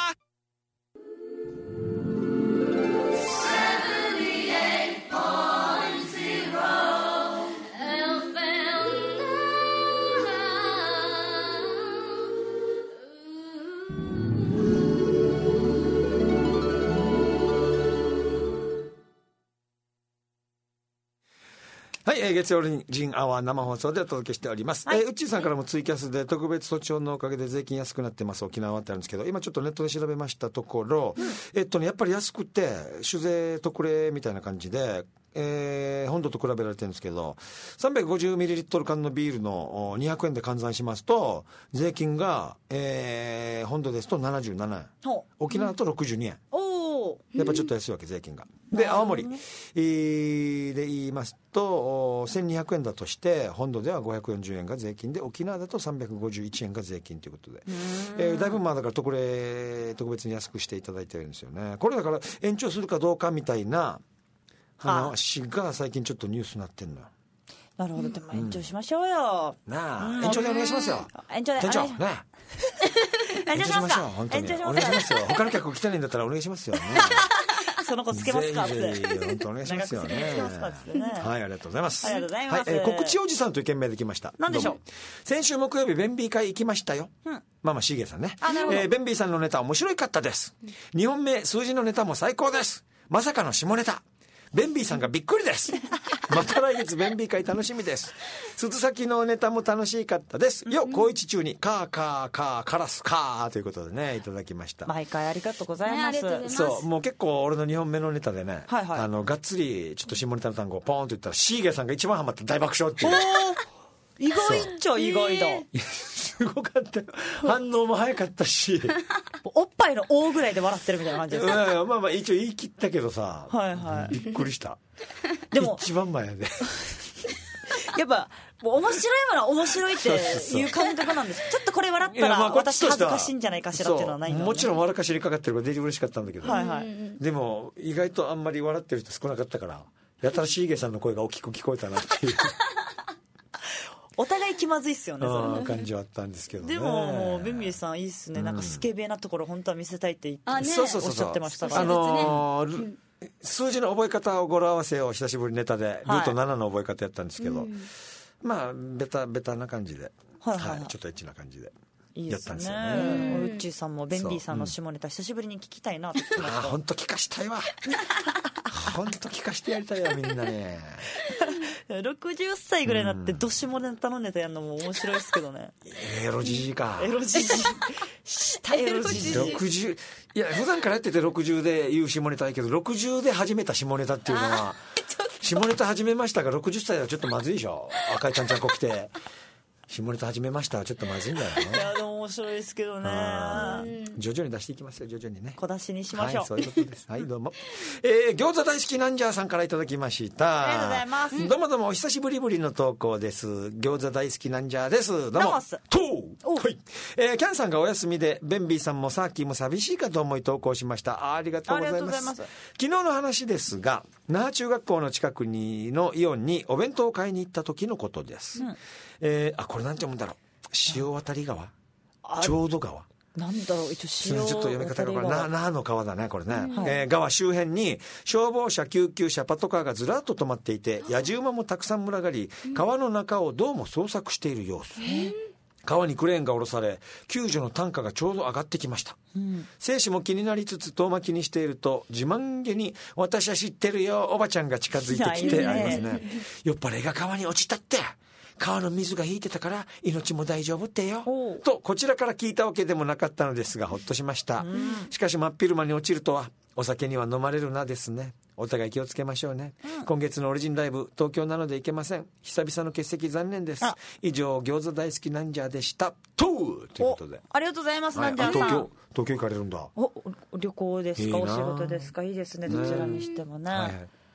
はい、えー、月曜日人アワー生放送でお届けしております。はい、えー、うっちーさんからもツイキャスで特別措置法のおかげで税金安くなってます、沖縄はってあるんですけど、今ちょっとネットで調べましたところ、うん、えっとねやっぱり安くて酒税特例みたいな感じで、えー、本土と比べられてるんですけど、 さんびゃくごじゅうミリリットル 缶のビールのにひゃくえんで換算しますと税金が、えー、本土ですとななじゅうななえん、沖縄だとろくじゅうにえん、うん、やっぱちょっと安いわけ、税金が。で青森、えー、で言いますとせんにひゃくえんだとして本土ではごひゃくよんじゅうえんが税金で、沖縄だとさんびゃくごじゅういちえんが税金ということで、えー、だいぶまあだから特例特別に安くしていただいてるんですよね。これだから延長するかどうかみたいな話が最近ちょっとニュースになってんのよ。 なるほど、でも延長しましょうよ、 うん、なあ、うん、延長でお願いしますよ。 延長で店長ね延長しますか。 本当にお願いしますよ。他の客来てないんだったらお願いしますよねその子つけますかって。 ぜひぜひ本当お願いしますよね。はい、ありがとうございます。 ありがとうございます。 はい、えー、告知おじさんという件名できました。 何でしょう。 先週木曜日ベンビー会行きましたよ。うん、ママしげさんね。 あ、なるほど。 えー、ベンビーさんのネタ面白かったです。にほんめ数字のネタも最高です。まさかの下ネタ。ベンビーさんがびっくりですまた来月ベンビー会楽しみです。鈴先のネタも楽しかったですよ。高一中にカーカーカーカラスカーということでねいただきました。 毎回ありがとうございます、ね、 そうもう結構俺のにほんめのネタでね、 はいはい、 あのがっつりちょっと下ネタの単語をポーンと言ったらシーゲさんが一番ハマって大爆笑っていう。 意外っちゃ意外だ、えー、すごかった反応も早かったしおっぱいの大ぐらいで笑ってるみたいな感じです。 まあまあまあ一応言い切ったけどさ、 はいはい、 びっくりしたでも一番前でやっぱもう面白いものは面白いっていう感覚なんです。ちょっとこれ笑ったら私恥ずかしいんじゃないかしらっていうのはないんだ、ね、 もちろん笑かしにかかってるからデリ嬉しかったんだけど、 はいはい、 でも意外とあんまり笑ってる人少なかったからやたらしげさんの声が大きく聞こえたなっていうお互い気まずいっすよね、それ感じはあったんですけどね。 でもベンビーさんいいっすね、うん、なんかスケベなところ本当は見せたいって言って、 ね、そうそうそうそうおっしゃってましたから、 あのーうん、数字の覚え方を語呂合わせを久しぶりにネタでルートななの覚え方やったんですけど、はい、まあベタベタな感じで、はいはいはい、ちょっとエッチな感じでやったんですよね。 ウッチーさんもベンビーさんの下ネタ久しぶりに聞きたいなと聞きました。 あ本当聞かしたいわ本当聞かしてやりたいよみんなねろくじゅっさいぐらいになってど下ネタのネタやるのも面白いですけどね。 エロじじか。 エロじじしたエロじじろくじゅういや普段からやっててろくじゅうで言う下ネタいいけどろくじゅうで始めた下ネタっていうのは下ネタ始めましたがろくじゅっさいはちょっとまずいでしょ。赤いちゃんちゃんこ来て下ネタ始めましたはちょっとまずいんだよね。 いやでも面白いですけどね。 徐々に出していきますよ、徐々にね。 小出しにしましょう。 はい、そういうことです。はいどうも、えー、餃子大好きなんじゃさんからいただきました。 ありがとうございます。 どうもどうもお久しぶりぶりの投稿です。餃子大好きなんじゃです。どうもとう、はい、えー、キャンさんがお休みでベンビーさんもサーキーも寂しいかと思い投稿しました。 あ, ありがとうございます。昨日の話ですが那覇中学校の近くにのイオンにお弁当を買いに行った時のことです、うんえー、あこれなんて読むんだろう。潮渡川浄土川なんだろう一応潮ちょっと読み方がこれ那覇の川だねこれね、うんえー、川周辺に消防車救急車パトカーがずらっと止まっていて野じ馬もたくさん群がり川の中をどうも捜索している様子、うん川にクレーンが下ろされ救助の単価がちょうど上がってきました、うん、生死も気になりつつ遠巻きにしていると自慢げに私は知ってるよおばちゃんが近づいてきてありますね。酔っ払いが川に落ちたって川の水が引いてたから命も大丈夫ってよとこちらから聞いたわけでもなかったのですがほっとしました、うん、しかし真っ昼間に落ちるとはお酒には飲まれるなですね。お互い気をつけましょうね、うん、今月のオリジンライブ東京なので行けません。久々の欠席残念です。以上餃子大好きなんじゃでしたとということでありがとうございます、はい、なんじゃさん東京東京行かれるんだ。 お旅行ですかお仕事ですかいいですねどちらにしてもね、はいはい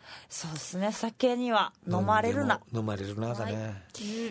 そうですね、酒には飲まれるな。 飲まれるなだね、はい、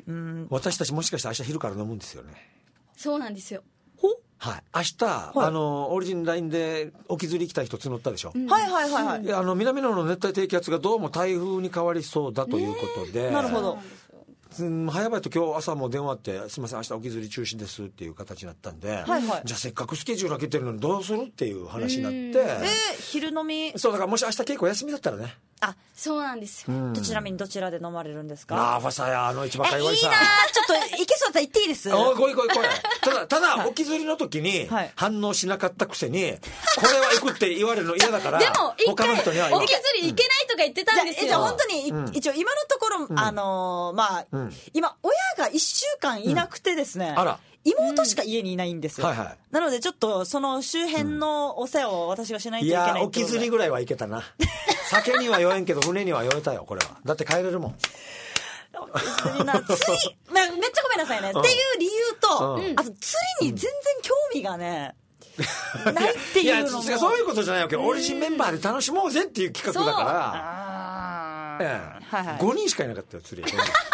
うん、私たちもしかして明日昼から飲むんですよね。 そうなんですよ。 はい、明日、はい、あのオリジン ライン で沖釣り来た人募ったでしょ、うん、 はいはいはいはい。 あの南の方の熱帯低気圧がどうも台風に変わりそうだということで、 なるほど。 うん、早々と今日朝も電話あってすみません明日沖釣り中止ですっていう形になったんで、はいはい、じゃあせっかくスケジュール開けてるのにどうするっていう話になって、 えー、昼飲み。 そうだからもし明日稽古休みだったらね。 あ、そうなんですよ。 どちらにどちらで飲まれるんですか。 なあファサやあの一番かいわいさ。 いいなちょっと行けそうだったら行っていいです。 おい来い来い来い。ただただ沖釣りの時に反応しなかったくせに、はい、これは行くって言われるの嫌だから。 でも他の人には沖釣り行けないとか言ってたんですよ。 じゃあ本当に、うん、一応今のところ、うん、あのー、まあ、うん、今親がいっしゅうかんいなくてですね、うん、あら妹しか家にいないんですよ、うんはいはい、なのでちょっとその周辺のお世話を私がしないといけない、うん、いや沖釣りぐらいはいけたな酒には酔えんけど船には酔えたよこれは。だって帰れるもん釣りな釣りめっちゃごめんなさいね、うん、っていう理由と、うん、あと釣りに全然興味がね、うん、ないっていうのもいやそういうことじゃないわけ。オリジンメンバーで楽しもうぜっていう企画だから、 あ、 ええはいはい、ごにんしかいなかったよ釣り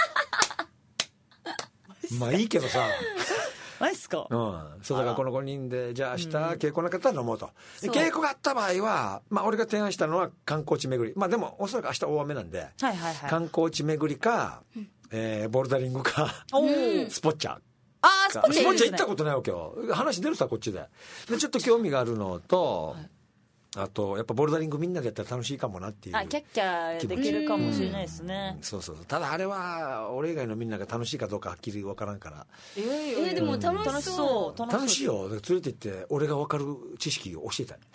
まあいいけどさマジっすか。 うん、そうだからこのごにんでじゃあ明日稽古なかったら飲もうと、うん、稽古があった場合は、まあ、俺が提案したのは観光地巡り。まあでもおそらく明日大雨なんで、はいはいはい、観光地巡りか、えー、ボルダリングかスポッチャー。 あースポッチャーいいですね。 スポッチャー行ったことないわけよ。話出るさこっちで。でちょっと興味があるのと、はい、あとやっぱボルダリングみんなでやったら楽しいかもなっていう。 あ、キャッキャできるかもしれないですね、 うん、そうそうそう。ただあれは俺以外のみんなが楽しいかどうかはっきり分からんから。 えー、えー、でも楽しそう、 うん、楽しいよ。連れて行って俺が分かる知識を教えたい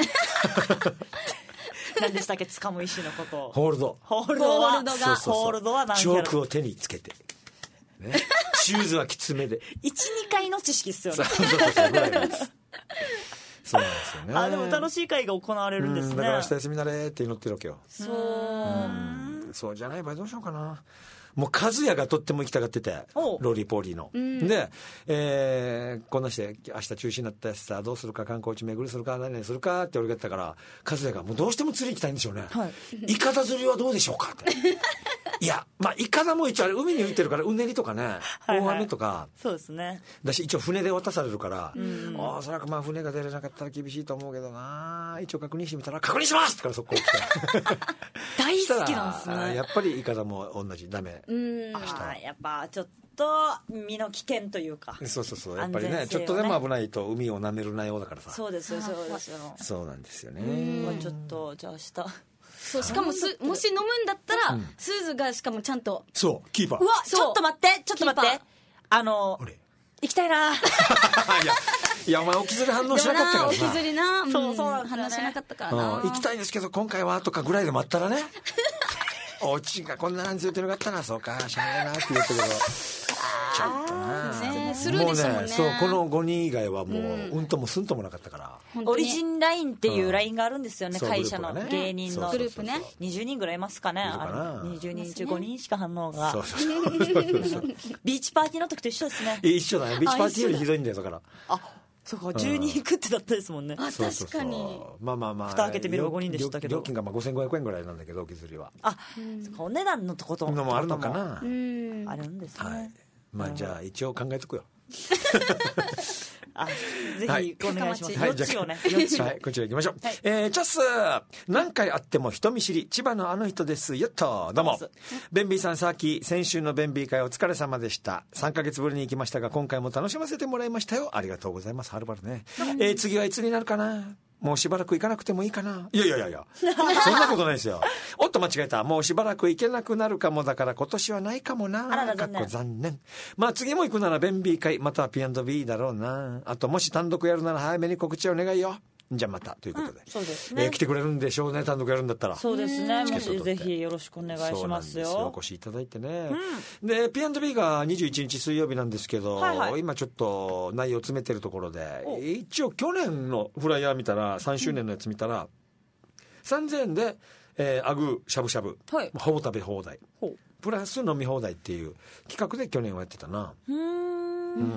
何でしたっけ、掴む石のこと。 ホールドホールドはホールドがそうそうそうホールドは何チョークを手につけて、ね、シューズはきつめでいちにかいの知識っすよね。 そうそうそうぐらいのやつそうなんですよね。 あ、でも楽しい会が行われるんですね。 だから明日休みなれって祈ってるわけよ。 そううんそうじゃない場合どうしようかな。もう和也がとっても行きたがっててロリポリの、うん、で、えー、こんなして明日中止になったやつさどうするか観光地巡りするか何々するかって俺が言ったから和也がもうどうしても釣り行きたいんでしょうね、はい、イカダ釣りはどうでしょうかっていやまあイカダも一応あれ海に浮いてるからうねりとかね、はいはい、大雨とかそうですねだし一応船で渡されるから、うん、おそらくまあ船が出れなかったら厳しいと思うけどな。一応確認してみたら確認しますってから速攻来て大好きなんですね。 やっぱりイカダも同じダメ。 うんあやっぱちょっと身の危険というかそうそうそうやっぱり ね, ねちょっとでも危ないと海を舐めるなようだからさ。 そうですよそうですよそうなんですよね。 うんちょっとじゃあ明日そうしかもすもし飲むんだったら、うん、スーズがしかもちゃんとそうキーパー。 うわちょっと待ってちょっと待ってあの行きたいないやいやお前沖釣り反応しなかったからな。 沖釣りな、うん、 そうそうなんですよね、 反応しなかったからな、 うん、行きたいんですけど今回はとかぐらいでもあったらねおうちがこんななんつ言ってるのがあったなそうかしゃあないなって言ったけどちょっとな、 ね、スルーでしたもんね。 もうねそうこのごにん以外はもう、うん、うんともすんともなかったから。 オリジンラインっていうラインがあるんですよね、うん、会社の芸人のグループね。 にじゅうにんぐらいいますかね。あれにじゅうにん中ごにんしか反応が。 そうそうそうビーチパーティーの時と一緒ですね。 一緒だね。ビーチパーティーよりひどいんだよだから。 あそうかじゅうにん行くってだったですもんね。 あ確かに。 まあまあまあ蓋開けてみればごにんでしたけど料金がまあごせんごひゃくえんぐらいなんだけど沖釣りは。 あ、うん、お値段のとことのもあるのかな。 うんあるんですね、はい、 まあじゃあ一応考えとくよあぜひお願いします。 はい、 よっちをね。 はい、こちら行きましょう。はい、えー、チャス何回会っても人見知り千葉のあの人ですよっと。どうもベンビーさんさっき先週のベンビー会お疲れ様でした。さんかげつぶりに行きましたが今回も楽しませてもらいましたよ。ありがとうございます。はるばるね、えー、次はいつになるかな。もうしばらく行かなくてもいいかな。いやいやいやいやそんなことないですよ。おっと間違えた。もうしばらく行けなくなるかもだから今年はないかもな。 あららかっこ残念。まあ次も行くならベンビー会または ピーアンドビー だろうな。あともし単独やるなら早めに告知お願いよ。じゃあまたということで、 うん、そうですね、 えー、来てくれるんでしょうね単独やるんだったら。 そうですねもしぜひよろしくお願いしますよ。 そうなんですよお越しいただいてね、うん、で ピーアンドビー がにじゅういちにち水曜日なんですけど、はいはい、今ちょっと内容詰めてるところで一応去年のフライヤー見たらさんしゅうねんのやつ見たら、うん、さんぜんえんで、えー、アグしゃぶしゃぶ、はい、ほぼ食べ放題プラス飲み放題っていう企画で去年はやってたな。 うーんうんうんうん、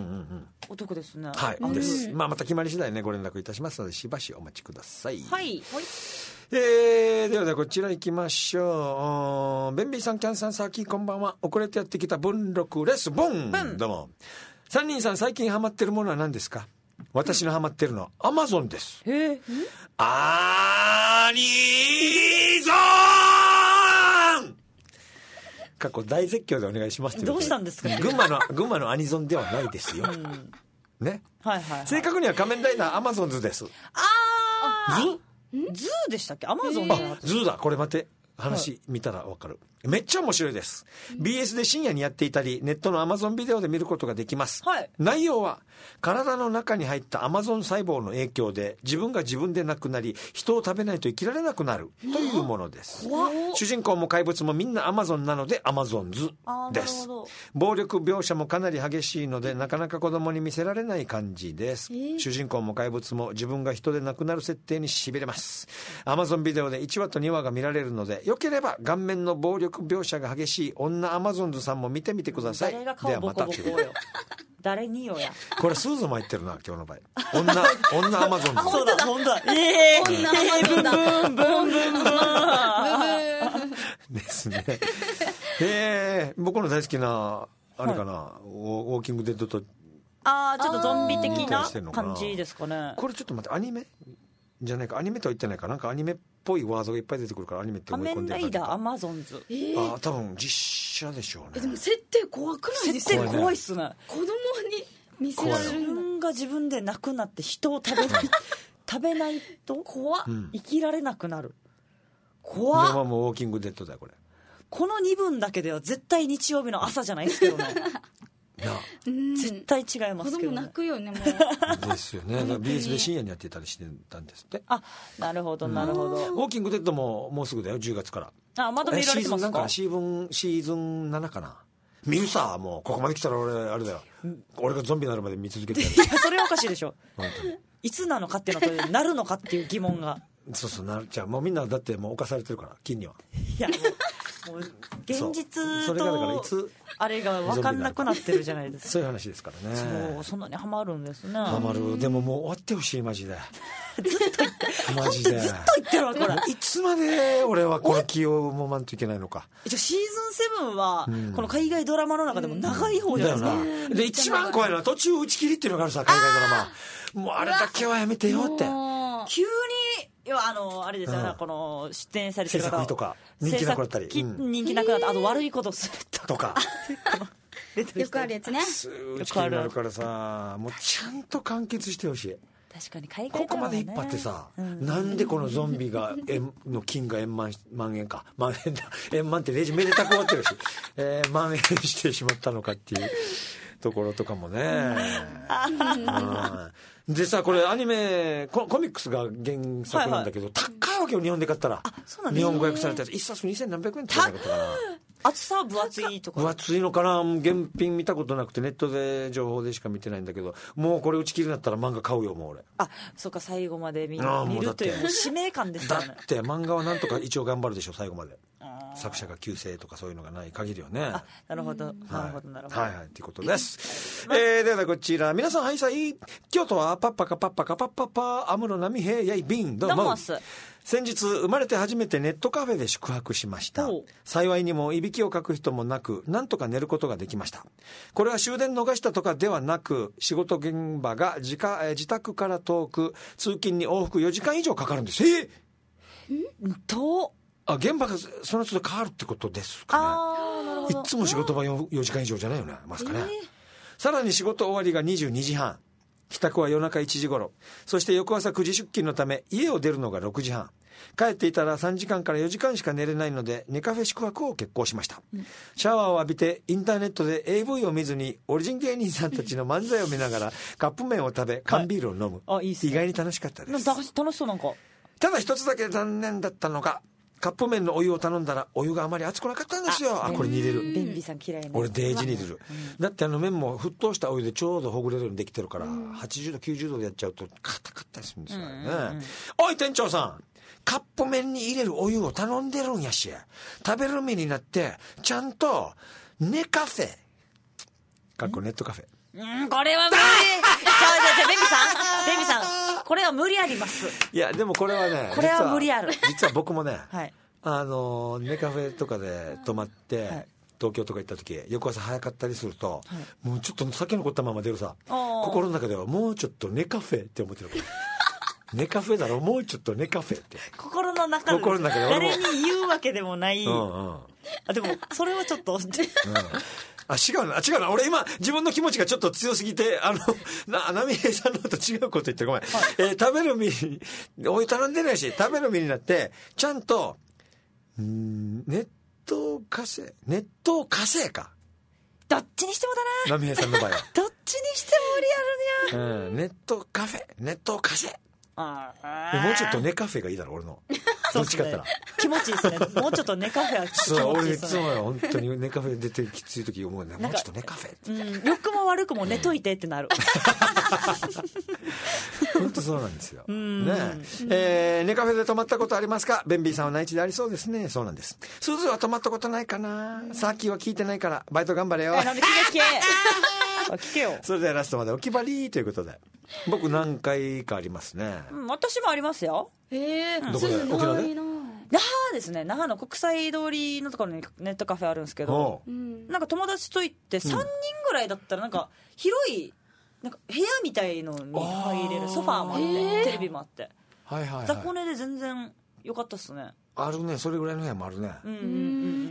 お得ですね。 はいです、まあ、また決まり次第ねご連絡いたしますのでしばしお待ちください。 はい、はいえー、ではではこちら行きましょう。ベンビーさん、キャンさん、サーキーこんばんは。遅れてやってきた文録です。ボン、どうも。三人さん、最近ハマってるものは何ですか？私のハマってるのはアマゾンです。 えー、 アニゾン過去大絶叫でお願いします。 どうしたんですか？ 群馬の群馬のアニゾンではないですよ、うん、ね、 はいはいはい、 正確には仮面ライダーアマゾンズです。 あー、ズズーでしたっけ？アマゾン。 あ、ズーだ。これ待って、話見たら分かる、はい、めっちゃ面白いです、うん、ビーエス で深夜にやっていたりネットのアマゾンビデオで見ることができます、はい、内容は体の中に入ったアマゾン細胞の影響で自分が自分でなくなり人を食べないと生きられなくなるというものです、うん、主人公も怪物もみんなアマゾンなのでアマゾンズです。暴力描写もかなり激しいのでなかなか子供に見せられない感じです、えー、主人公も怪物も自分が人でなくなる設定にしびれます。アマゾンビデオでいちわとにわが見られるのでよければ顔面の暴力描写が激しい女アマゾンズさんも見てみてください。 誰が顔ボコボコよ誰によや。 これスーズも入ってるな今日の場合。女女アマゾンズ。 そうだ本当だ。ええー、 女アマゾンだ。ブンブンブンブンブンですね。えー、僕の大好きなあれかな、はい、ウォーキングデッドとああちょっとゾンビ的な感じですかね。 これちょっと待ってアニメじゃないか、アニメとは言ってないか、なんかアニメっぽいワードがいっぱい出てくるからアニメって思い込んでる。 仮面ライダーアマゾンズ、 えー、 あ多分実写でしょうね。 えでも設定怖くないですか？ 設定怖いっすね。 子供に見せられるんだ。 自分が自分で亡くなって人を食べない食べないと怖っ、うん、生きられなくなる。怖っ。 でももうウォーキングデッドだよこれ。 このにぶんだけでは絶対日曜日の朝じゃないですけどねいや絶対違いますけどね。 子供泣くよねもうですよね。だから ビーエス で深夜にやってたりしてたんですって。 あなるほどなるほど、うん、 ウォーキングデッドももうすぐだよじゅうがつから。 あまだ見られてますか？ シーズンシーズンななかな。見るさもうここまで来たら俺あれだよ、うん、俺がゾンビになるまで見続けてやる。 いやそれはおかしいでしょ本当に。いつなのかっていうのとなるのかっていう疑問が。 そうそうなる。じゃあもうみんなだってもう侵されてるから金には。 いやもうもう現実とあれが分かんなくなってるじゃないですか。 そういう話ですからね。 そうそんなにハマるんですね。 ハマる。でももう終わってほしいマジでずっと言ってマジでずっと言ってるわこれ。 いつまで俺はこの気をもまんといけないのか。 一応シーズンセブンはこの海外ドラマの中でも長い方じゃないですか、 うん、で一番怖いのは途中打ち切りっていうのがあるさ海外ドラマ。もうあれだけはやめてよって。 急に要はあのあれですよね、うん、この出演されてる方制作費とか人気なくなったり、 うん、人気なくなったあと悪いことするとかよくあるやつね。 打ち切りになるからさもうちゃんと完結してほしい。 確かに海外ドラマね、 ここまで引っ張ってさ、うん、なんでこのゾンビが円の金が円満万円か万円だ円満ってレジめでたく終わってるし、えー、万円してしまったのかっていうところとかもね、うん、でさこれアニメ コ, コミックスが原作なんだけど、はいはい、高いわけよ日本で買ったら。日本語訳されたやつ一冊にせん何百円って言わなかったかな。 厚さは分厚いとか分厚いのかな。原品見たことなくてネットで情報でしか見てないんだけどもうこれ打ち切りになったら漫画買うよもう俺。 あそうか最後まで 見, 見るという使命感ですよね。 だって漫画はなんとか一応頑張るでしょ最後まで。作者が旧姓とかそういうのがない限りはね。 あなるほど、うん、なるほどなるほど。 はいはいということです、えー、ではこちら皆さんはいさい京都はパッパカパッパカパッパッパ安室奈美平やいびんどうも。 どうも先日生まれて初めてネットカフェで宿泊しました。幸いにもいびきをかく人もなくなんとか寝ることができました。これは終電逃したとかではなく仕事現場が 自, 家自宅から遠く通勤に往復よじかん以上かかるんです。えー、とあ現場がその都度変わるってことですかね。 あなるほど。 いつも仕事場 4, よじかん以上じゃないよねますかね、えー、さらに仕事終わりがにじゅうにじはん帰宅は夜中いちじ頃そして翌朝くじ出勤のため家を出るのがろくじはん帰っていたらさんじかんからよじかんしか寝れないのでネカフェ宿泊を決行しました、うん、シャワーを浴びてインターネットで エーブイ を見ずにオリジン芸人さんたちの漫才を見ながらカップ麺を食べ缶ビールを飲む、はい、あいいっすね、意外に楽しかったです。 楽しそうなんか。ただ一つだけ残念だったのがカップ麺のお湯を頼んだらお湯があまり熱くなかったんですよ。 あ, あこれに入れる。 便利さん嫌いな。 俺デージに入れる、うん、だってあの麺も沸騰したお湯でちょうどほぐれるようにできてるから、うん、はちじゅうどきゅうじゅうどでやっちゃうと硬かったりするんですよね、うんうんうん、おい店長さんカップ麺に入れるお湯を頼んでるんやし食べる身になってちゃんとネカフェかっこネットカフェ、 うん、これは無理。ちょちょちょベンビさんベンビさんこれは無理あります。 いやでもこれはね、 これは無理ある。 実は僕もね、 はい、 あのネカフェとかで泊まって、はい、東京とか行った時翌朝早かったりすると、はい、もうちょっと酒残ったまま出るさ、心の中ではもうちょっとネカフェって思ってるからネカフェだろ、もうちょっとネカフェって心の中で、心の中で誰に言うわけでもない、うん、うん、あでもそれはちょっと、うん、 あ違うな違うな俺今自分の気持ちがちょっと強すぎてあのな波平さんのと違うこと言ってごめん、はい、えー、食べる身にお湯頼んでないし食べる身になってちゃんとん熱湯火星熱湯火星かどっちにしてもだな波平さんの場合はどっちにしても無理あるにゃ、 うん、熱湯カフェ熱湯火星あもうちょっとネカフェがいいだろ俺のどっちかったら気持ちいいですね。もうちょっとネカフェは気持ちいいですね。 そう俺いつも本当にネカフェ出てきつい時思うね、もうちょっとネカフェって、 うん、良くも悪くも寝といてってなる本当そうなんですよ、ねええー、ネカフェで泊まったことありますか。ベンビーさんは内地でありそうですね。そうなんです。スーズは泊まったことないかな。さっきは聞いてないからバイト頑張れよ。 なんで聞け聞けよ。 それではラストまでお決まりということで僕何回かありますね、 うん、私もありますよ。 へえ、 どこで？沖縄で？ 那覇ですね。那覇の国際通りのところにネットカフェあるんですけど、なんか友達と行ってさんにんぐらいだったらなんか広いなんか部屋みたいのに入れるソファーもあってテレビもあって、はいはいはい、雑魚寝で全然良かったっすね。 あるね、それぐらいの部屋もあるね。 うんうんうん、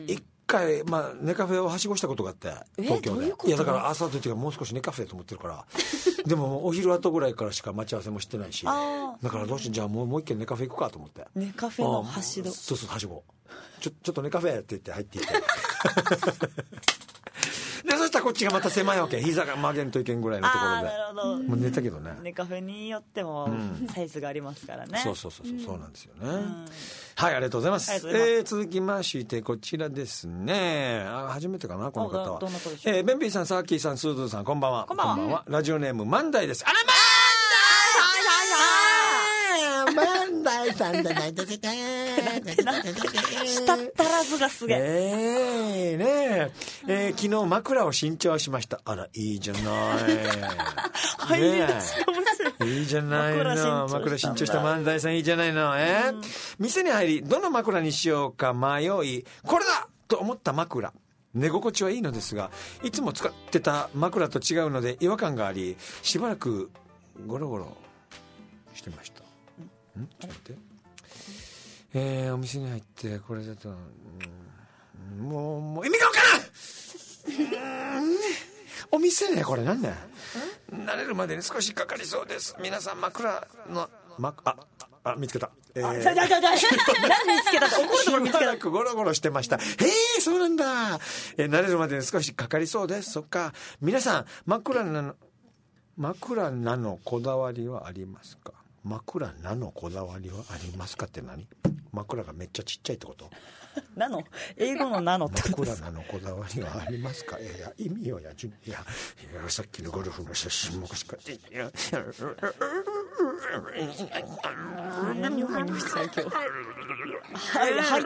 一回、まあ、ネカフェをはしごしたことがあって東京で。いやだから朝という時はもう少しネカフェと思ってるからでもお昼後ぐらいからしか待ち合わせもしてないし、だからどうしてじゃあもうもう一軒ネカフェ行くかと思って。 ネカフェのはしご。 そうそうはしごちょちょっとネカフェって言って入っていってでそしたらこっちがまた狭いわけ。膝が曲げんといけんぐらいのところで。 あなるほど。 もう寝たけどね。 ネカフェによってもサイズがありますからね、うん、 そうそうそうそう、そうなんですよね、うん、はい、ありがとうございます。えー、続きましてこちらですね。あ初めてかなこの方は。どんな方でしょう。えー、ベンビーさん、サーキーさん、スーズーさん、こんばんは。 こんばんは。 こんばんは。ラジオネーム万代です。あら万代さんじゃないと絶対したったらずがすげえ。 えー、ねえ、えー、昨日枕を新調しました。あらいいじゃない入り出しが面白い。いいじゃないの。枕新調した万代さんいいじゃないの、えーうん、店に入りどの枕にしようか迷いこれだと思った枕、寝心地はいいのですがいつも使ってた枕と違うので違和感がありしばらくゴロゴロしてました。んちょっと待って、えー、お店に入ってこれだと、うん、もうもう意味が分からんお店ねこれなんだよ。慣れるまでに少しかかりそうです。皆さん枕の、ま、ああ見つけた、えー、 何見つけた怒るところ見つけた。 しばらくゴロゴロしてました。へえそうなんだ、えー、慣れるまでに少しかかりそうです。そっか。皆さん枕なの枕なのこだわりはありますか。枕なのこだわりはありますかって何。枕がめっちゃちっちゃいってこと。 なの英語のなのってことですか。 枕なのこだわりはありますか。いや意味をやじいやいやさっきのゴルフの写真もしかしていや何を何をしたい今日はいはい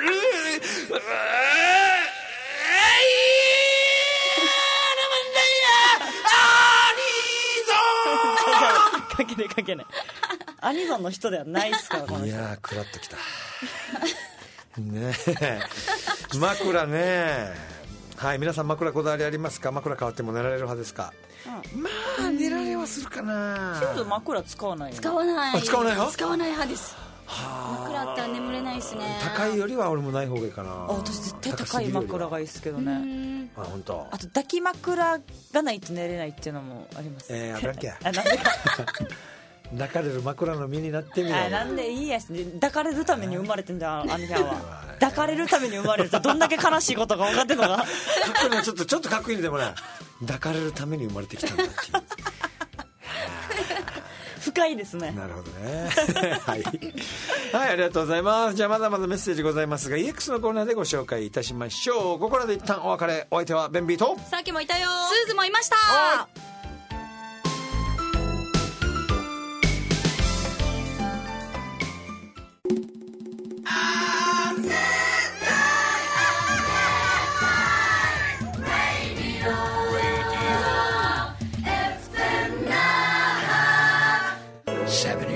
かけないかけないアニソンの人ではないっすからこの人。 いやークラッときたねえ枕ね。はい、皆さん枕こだわりありますか。枕変わっても寝られる派ですか。うん、まあ寝られはするかな。 ちょっと枕使わないよ。 使わない。 使わない派。 使わない派です。枕あったら眠れないですね。 高いよりは俺もない方がいいかな。 あ私絶対高い枕がいいですけどね。 あ本当。 あと抱き枕がないと寝れないっていうのもあります。 えー、あかんけやあなんでか抱かれる枕の身になってみよう。 あなんでいいやし抱かれるために生まれてんだよあみちゃんは抱かれるために生まれるとどんだけ悲しいことが分かってんのかかっこいいな。ちょっとちょっとかっこいいね。でもね抱かれるために生まれてきたんだっていう深いですね。 なるほどねはい、はい、ありがとうございます。じゃあまだまだメッセージございますが イーエックス のコーナーでご紹介いたしましょう。ここらで一旦お別れ。お相手はベンビーとさっきもいたよスーズもいました。 セブン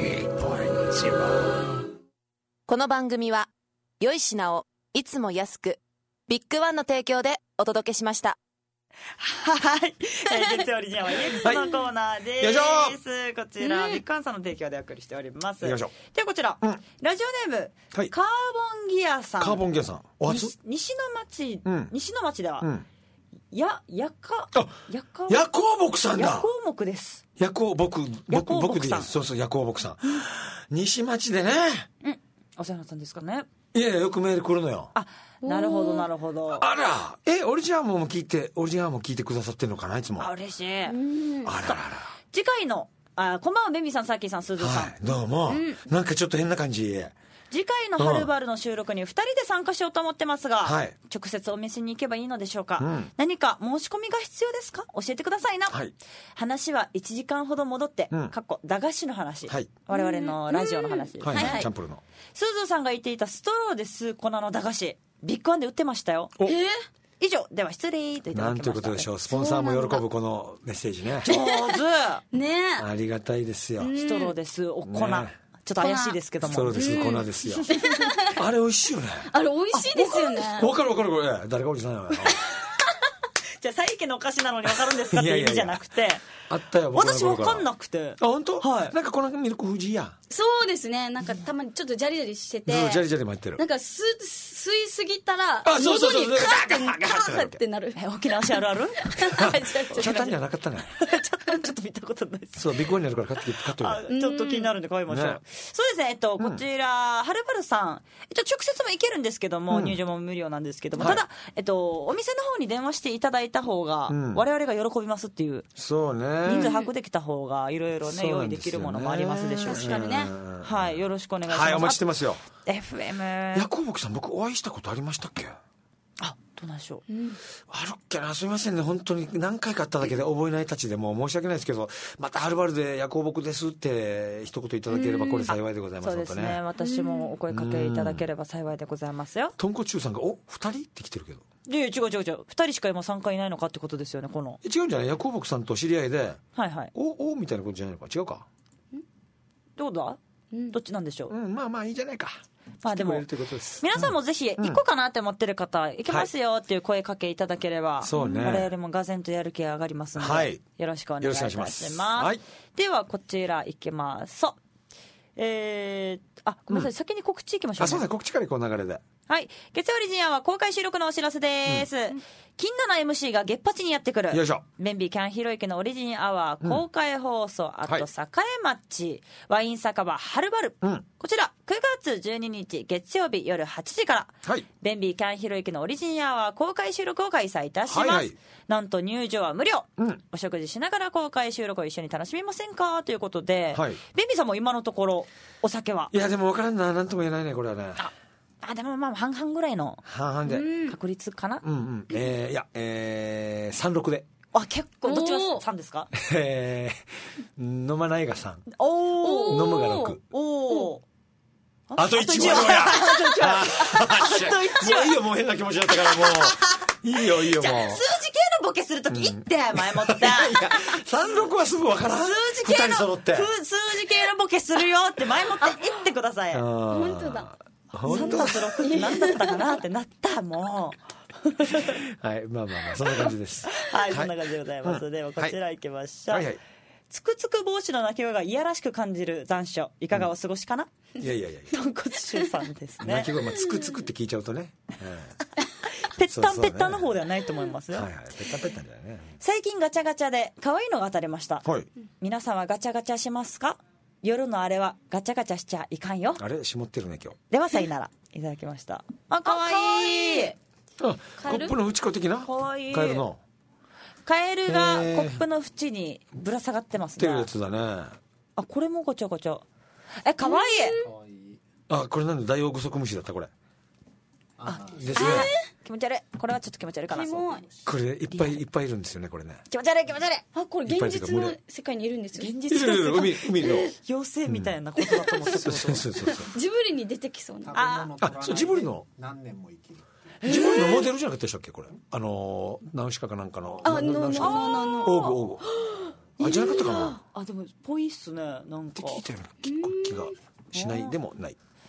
この番組は良い品をいつも安くビッグワンの提供でお届けしました。 はい、えー、月曜リジンは イーエックス のコーナーです、はい、こちら、うん、ビッグワンさんの提供でお送りしております。よいしょ。でこちら、うん、ラジオネーム、はい、カーボンギアさん。 カーボンギアさんお初。 西の町、うん、西の町では、うん、ややかやか夜行木さんだ。 夜行木です。 夜行僕僕僕でいいです。そうそう夜行木さん西町でね、 うん、お世話になったんですかね。 いやいやよくメール来るのよ。 あ、なるほどなるほど。 あら、えオリジナルも聞いてオリジナルも聞いてくださってるのかな。いつも。 あ、嬉しい。 あららら。 次回のあこんばんはベンビーさん、サッキーさん、スーズーさん、はい、 どうも、うん、なんかちょっと変な感じ。 次回のはるばるの収録にふたりで参加しようと思ってますが、はい、直接お店に行けばいいのでしょうか、うん、何か申し込みが必要ですか、教えてくださいな、はい、話はいちじかんほど戻って、うん、かっこ駄菓子の話、はい、我々のラジオの話ですね、はいはい、 チャンプルのスーズーさんが言っていたストローで吸う粉の駄菓子、ビッグワンで売ってましたよ。えー以上では失礼といただきました。 なんということでしょう。スポンサーも喜ぶこのメッセージね。 上手ね。 ありがたいですよ。 ストローですお粉、ね、ちょっと怪しいですけども。 ストローです粉ですよ。あれ美味しいよね。 あれ美味しいですよね。 わかるわかるこれ誰がおじさんやろ。 じゃあ最近のお菓子なのに分かるんですかっていう意味じゃなくて、いやいやいやあったよ。 私分かんなくて。 あ本当？ はい。 なんかこのミルク富士や。 そうですね。なんかたまにちょっとジャリジャリしてて。 そうジャリジャリも入ってる。 なんか吸吸いすぎたらあそうそうそう喉にカーってカーってなる。 え沖縄市あるある？ チャタンにはなかったね。 ちょっと見たことないです。 そうビッグワンにあるから買って買っといて。 ちょっと気になるんで買いましょう。そうですね。えっとこちらはるばるさん、えっと直接も行けるんですけども入場も無料なんですけども、ただえっとお店の方に電話していただいた方が我々が喜びますっていう。 そうね。 人数把握できた方がいろいろね用意できるものもありますでしょうし。 確かにね。 はい、よろしくお願いします。 はい、お待ちしてますよ。 エフエム。 ヤコブクさん、僕お会いしたことありましたっけ？ あ、どうなんでしょう。うん、 あるっけな、すみませんね、本当に何回かあっただけで覚えないたちでもう申し訳ないですけど、またはるばるでヤコブクですって一言いただければこれ幸いでございます。 そうですね、ね、私もお声かけいただければ幸いでございますよ。 とんこちゅうさんがおふたりって来てるけど。 いや違う違う違う、ふたりしか今参加いないのかってことですよね。この違うんじゃない、ヤコブクさんと知り合いで、 はいはい、 おおみたいなことじゃないのか。違うか。 んどうだ、うん、どっちなんでしょう。 うん、まあまあいいじゃないか。 まあでも皆さんもぜひ行こうかなって思ってる方、うん、行けますよっていう声かけいただければ、そうね、我々もがぜんとやる気が上がりますので、はい、よろしくお願いいたします。はい、ではこちら行きます。えー、あごめんなさい、うん、先に告知いきましょう、ね、 あそうだ、告知からこの流れで。 はい、月曜リジンは公開収録のお知らせです、うん、金七 エムシー が月八にやってくる。 よいしょ。 ベンビーキャンヒロイケのオリジンアワー公開放送、うん、あと栄町、はい、ワイン酒場はるばる、うん、こちらくがつじゅうににち月曜日夜はちじから、はい、ベンビーキャンヒロイケのオリジンアワー公開収録を開催いたします、はいはい、なんと入場は無料、うん、お食事しながら公開収録を一緒に楽しみませんかということで、はい、ベンビーさんも今のところお酒は。 いやでも分からんな、なんとも言えないねこれはね。ああでもまあ半々ぐらいの半々で確率かな。 うんうん、えー、いや、えー、さんろくで。 あ結構どっちがさんですか？ えー、飲まないがさん、 お飲むがろく。 おおあといちわや。あといちわ。もういいよ、もう変な気持ちだったからもういいよいいよもう。 数字系のボケするとき言って、前もって。いやさんろくはすぐ分からん。 数字系の数字系のボケするよって前もって言ってください。 本当だ。 さんたすろくって何だったかなってなったもう。はい、まあまあまあそんな感じです。 はい、そんな感じでございます。ではこちら行きましょう。はいはい。つくつく帽子の鳴き声がいやらしく感じる残暑、いかがお過ごしかな。 いやいやいや。 豚骨臭さんですね。 鳴き声、まあつくつくって聞いちゃうとね。 ぺったんぺったんの方ではないと思いますよ。 はいはい、ぺったんぺったんだよね。 最近ガチャガチャで可愛いのが当たりました。はい。皆さんはガチャガチャしますか？夜のあれはガチャガチャしちゃいかんよ。 あれ絞ってるね今日。 ではさいなら。いただきました。あ、かわいい。 あ、コップの縁子的な。 かわいい。 カエルの。 カエルがコップの縁にぶら下がってますね。 ってるやつだね。 あ、これもごちゃごちゃ。え、かわいい。 あ、これなんでダイオウグソクムシだったこれ。 あ、 ですね。 気持ち悪い。これはちょっと気持ち悪いかな。 これいっぱいいっぱいいるんですよねこれね。 気持ち悪い気持ち悪い。 あ、これ現実の世界にいるんですよ。 現実の世界。 海海の妖精みたいなことだと思って。 そうそうそうそう。 ジブリに出てきそうな。 あ、そうジブリの何年も生きる。ジブリのモデルじゃなかったでしたっけこれ。あのナウシカかなんかの。 あ、のののの。 オーグオーグ。あ、じゃなかったかな。 あ、でもぽいっすねなんか。 って聞いたよね。結構気がしないでもない。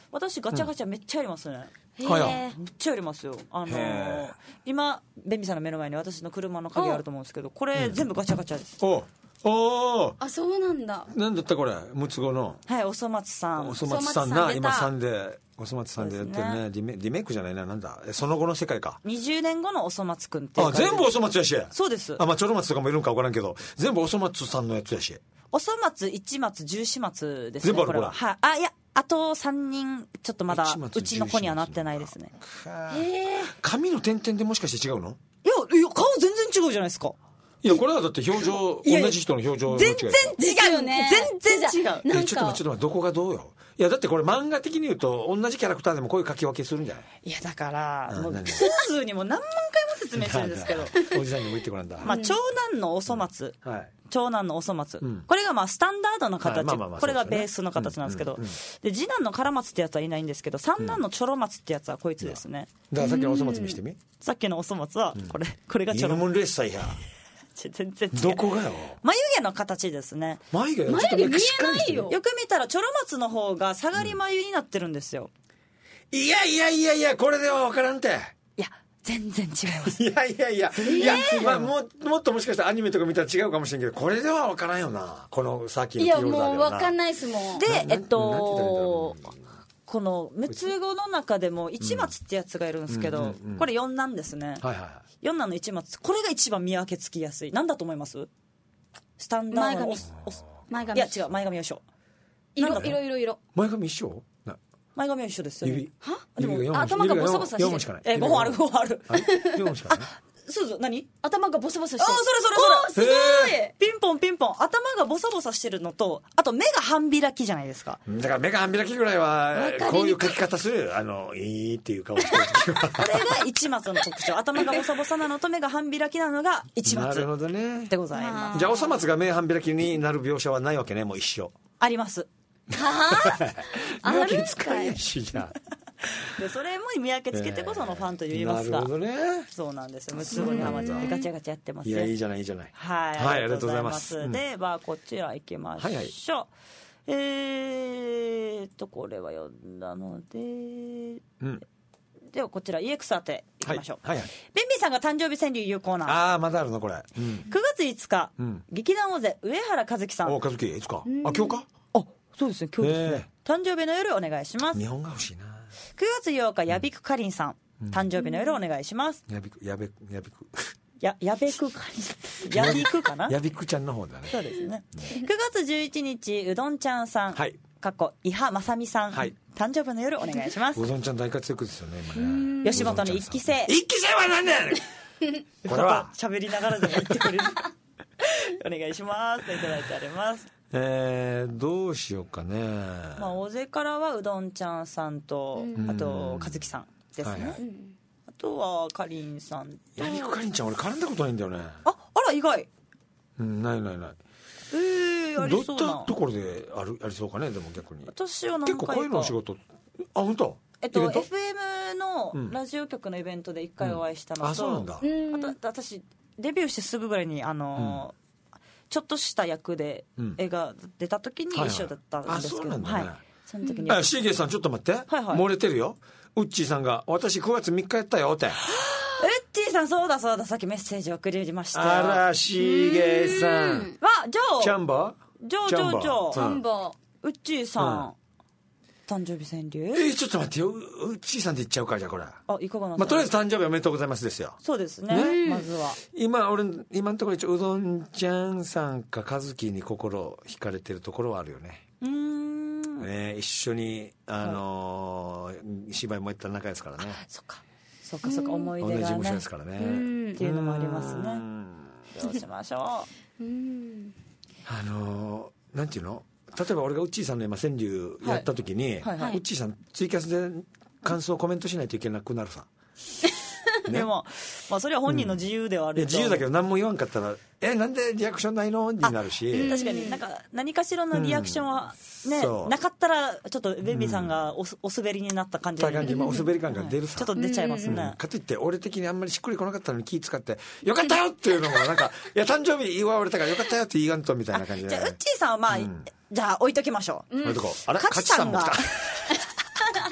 私ガチャガチャめっちゃやりますね。 はやめっちゃやりますよ。あのー、今ベンビさんの目の前に私の車の鍵あると思うんですけど、これ全部ガチャガチャです。 おおあ、そうなんだ。 なんだったこれ、六つ子の。 はい、おそ松さん。 おそ松さんな、今さんでおそ松さんでやってるね。リメリメイクじゃないな、なんだ、その後の世界か。 にじゅうねんごのおそ松くんって。 あ、全部おそ松やし。 そうです。 あ、まあちょろ松とかもいるんか分からんけど、全部おそ松さんのやつやし。 おそ松、一松、十四松ですね。 全部あるこれ。 はい。あ、いや。あとさんにんちょっとまだうちの子にはなってないですね。 へえ。 髪の点々でもしかして違うの？ いやいや、顔全然違うじゃないですか。 いや、これはだって表情、同じ人の表情の違い。 全然違うよね。全然違う。 え、ちょっと待って、ちょっと待って、どこがどうよ。いや、だってこれ漫画的に言うと同じキャラクターでもこういう書き分けするんじゃない？ いや、だからもう普通にも何万回も説明するんですけどおじさんにも言ってごらんだ。 まあ長男のおそ松、はい、長男のおそ松、うん、これがまあスタンダードの形、はい、まあまあまあこれがベースの形なんですけど、うんうんうん、で次男のから松ってやつはいないんですけど、三男のちょろ松ってやつはこいつですね、 うん、だからさっきのおそ松見してみ、 さっきのおそ松はこれ、うん、これがちょろ松。 イルモンレッサーや全然違う。 どこがよ。 眉毛の形ですね。 眉毛眉毛見えないよ。 よく見たらちょろ松の方が下がり眉になってるんですよ、 うん、いやいやいやいや、これでは分からんて。 いや全然違います。 いやいやいや、えー、いや、まあ、も, もっともしかしたらアニメとか見たら違うかもしれんけど、これでは分からんよな、このさっきのいやもう分かんないですもん。 でえっとこの六つ子の中でも一松ってやつがいるんですけど、うんうんうんうん、これ四男ですね、はいはい、四男の一松、これが一番見分けつきやすい。なんだと思います？スタンダードの前髪。 いや違う、前髪は一緒。 色色色色前髪一緒？ 前髪は一緒ですよ、ね、 指はでも頭がボサボサしてる。 よんほんしかない。 えごほんあるごほんあるよんほんしかない。 そうそう、何？ 頭がボサボサしてる。 あ、それそれそれ。 すごい。 ピンポンピンポン。頭がボサボサしてるのと、あと目が半開きじゃないですか。 だから目が半開きぐらいはこういう描き方する。あのいいっていう顔してる。 これが一松の特徴。頭がボサボサなのと目が半開きなのが一松。 なるほどね。 でございます。 じゃあおそ松が目半開きになる描写はないわけね、もう一緒。 あります。 はあ。 見分けつかんやしじゃん。 でそれも見分けつけてこそのファンと言いますか、 えー、なるほどね。 そうなんですよ。息子にハマってガチャガチャやってますよ。 いやいいじゃないいいじゃない。 はい、 はい、ありがとうございます。 うん、ではこちら行きましょう、はいはい、えーっとこれは読んだので、うん、ではこちら イーエックス 当ていきましょう、はいはいはい、ベンビーさんが誕生日川柳有コーナー。 ああまだあるのこれ、うん、 くがついつか、うん、劇団大勢上原和樹さん。 お和樹いつか、あ今日か。 あそうですね今日ですね、えー、誕生日の夜お願いします。 日本が欲しいな。 くがつようかやびくかりんさん、うん、誕生日の夜お願いします。 やびくやべやびくややべくかりんやびくかなやびくちゃんの方だね。 そうですね、うん、くがつじゅういちにちうどんちゃんさん、はい、かっこ伊波まさみさん、はい、誕生日の夜お願いします。 うどんちゃん大活躍ですよね今ね。 吉本の一期生。 一期生は何だよこれは喋りながらでも言ってくれるお願いしますといただいてあります。 えー、どうしようかね。 まあ大勢からはうどんちゃんさんと、うん、あと和樹さんですね、はいはい、あとはかりんさんとやびくかりんちゃん俺絡んだことないんだよね。 ああら意外。 うんないないない。 えー、ありそうなどういったところであるありそうかね。でも逆に私は何回か結構声のお仕事。あ本当。 えっと エフエム のラジオ局のイベントで一回お会いしたのと、うん、あそうなんだ。あと私デビューしてすぐぐらいにあのーうんちょっとした役で絵が出た時に一緒だったんですけど、うんはいはい、あそうなんだね、はい、その時にシーゲーさんちょっと待って、はいはい、漏れてるよ。ウッチーさんが私くがつみっかやったよってウッチーさんそうだそうださっきメッセージ送りましたよ。 あらシーゲーさんわジョーチャンバージョージョージョーチャンバーウッチーさん、うん誕生日川柳。 えー、ちょっと待ってよ。うっちーさんで言っちゃうかじゃあこれ。 あいかがなさい。 まあとりあえず誕生日おめでとうございますですよ。 そうですね。ねまずは今俺今のところ一応うどんちゃんさんか和樹に心惹かれてるところはあるよね。 うーん。 ね一緒にあのーはい、芝居もやった仲ですからね。 そっかそっかそっか思い出がね。 同じ事務所ですからね。 っていうのもありますね。どうしましょう。 うんあのー、なんていうの。例えば俺がウッチーさんの今川柳やった時に、はいはいはい、ウッチーさんツイキャスで感想コメントしないといけなくなるさ、 ね、でも、まあ、それは本人の自由ではある、うん、 自由だけど何も言わんかったらえなんでリアクションないのになるし確かになんか何かしらのリアクションは、ねうん、なかったらちょっとベンビーさんが お,、うん、お滑りになった感じで、 感じ、まあ、お滑り感が出るさ、 はい、ちょっと出ちゃいますね、 うん、かといって俺的にあんまりしっくりこなかったのに気使ってよかったよっていうのもなんかいや誕生日祝われたからよかったよって言いがんとみたいな感じで。 じゃあウッチーさんはまあ、うん、じゃあ置いときましょう、 うん、置いとこう。あれカチさんが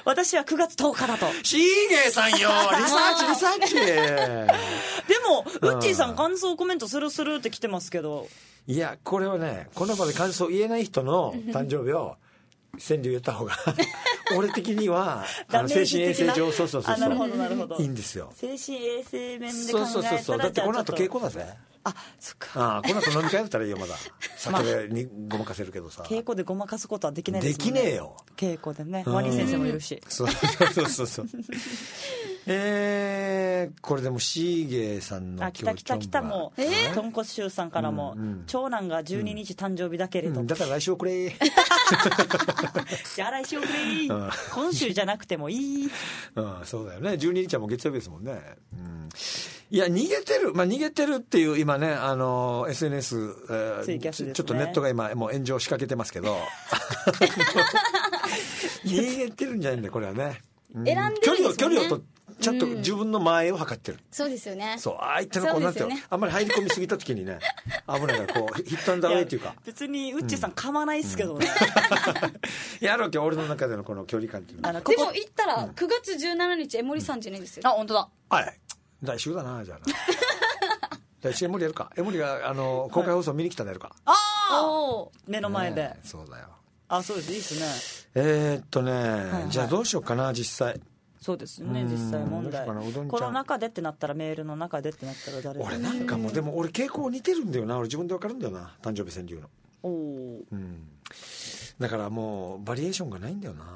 私はくがつとおかだと。 シーゲーさんよ、リサーチリサーチでもウッチーさん感想コメントするするって来てますけど、 いやこれはね、この場で感想言えない人の誕生日を川柳言った方が俺的にはあの精神衛生上、そうそうそうそう、 なるほどなるほど、 いいんですよ。 精神衛生面で考えたら、 そうそうそう、だってこの後稽古だぜ。 あ、そっか。 ああ、この後飲み会だったらいいよ、まだ酒でにごまかせるけどさ、 稽古でごまかすことはできないですもんね。 できねえよ、 稽古でね。ワニ先生もいるし。 そうそうそうそうえー、これでもシーゲーさんのあ、来た来た来た、もう、えー、豚骨臭さんからも、うんうん、長男がじゅうににち誕生日だけれど、 うん、だから来週くれじゃあ来週くれ、うん、今週じゃなくてもいい、 うん、そうだよね、じゅうににちはもう月曜日ですもんね、うん、いや逃げてる、まあ、逃げてるっていう今ね、あの エスエヌエス、えーツイキャスですね、 ちょっとネットが今もう炎上しかけてますけど逃げてるんじゃないんだよこれはね、 うん、選んでるんですよね、 距離を距離をとちゃんと自分の間合いを測ってる、うん、 そうですよね。 そう、相手のこうなんていうの、あんまり入り込みすぎた時にね危ないから、こうヒットアンダーウェイっていうか、 別にウッチーさん噛まないっすけどね、 うん、やろうけ俺の中でのこの距離感っていうの、 でも言ったらくがつじゅうしちにち江森さんじゃないですよ、 うん、あ、本当だ、 はい、来週だな、じゃあな来週江森やるか、江森があの公開放送見に来たらやるか、 はい、ああ目の前で、 ね、そうだよ、 あ、そうです、いいっすね、 えー、っとね、はいはい、じゃあどうしようかな、実際。 そうですね、実際問題、この中でってなったら、メールの中でってなったら誰、 俺なんかもうでも俺傾向似てるんだよな、俺自分で分かるんだよな、誕生日川柳の。 おお、 うん、だからもうバリエーションがないんだよな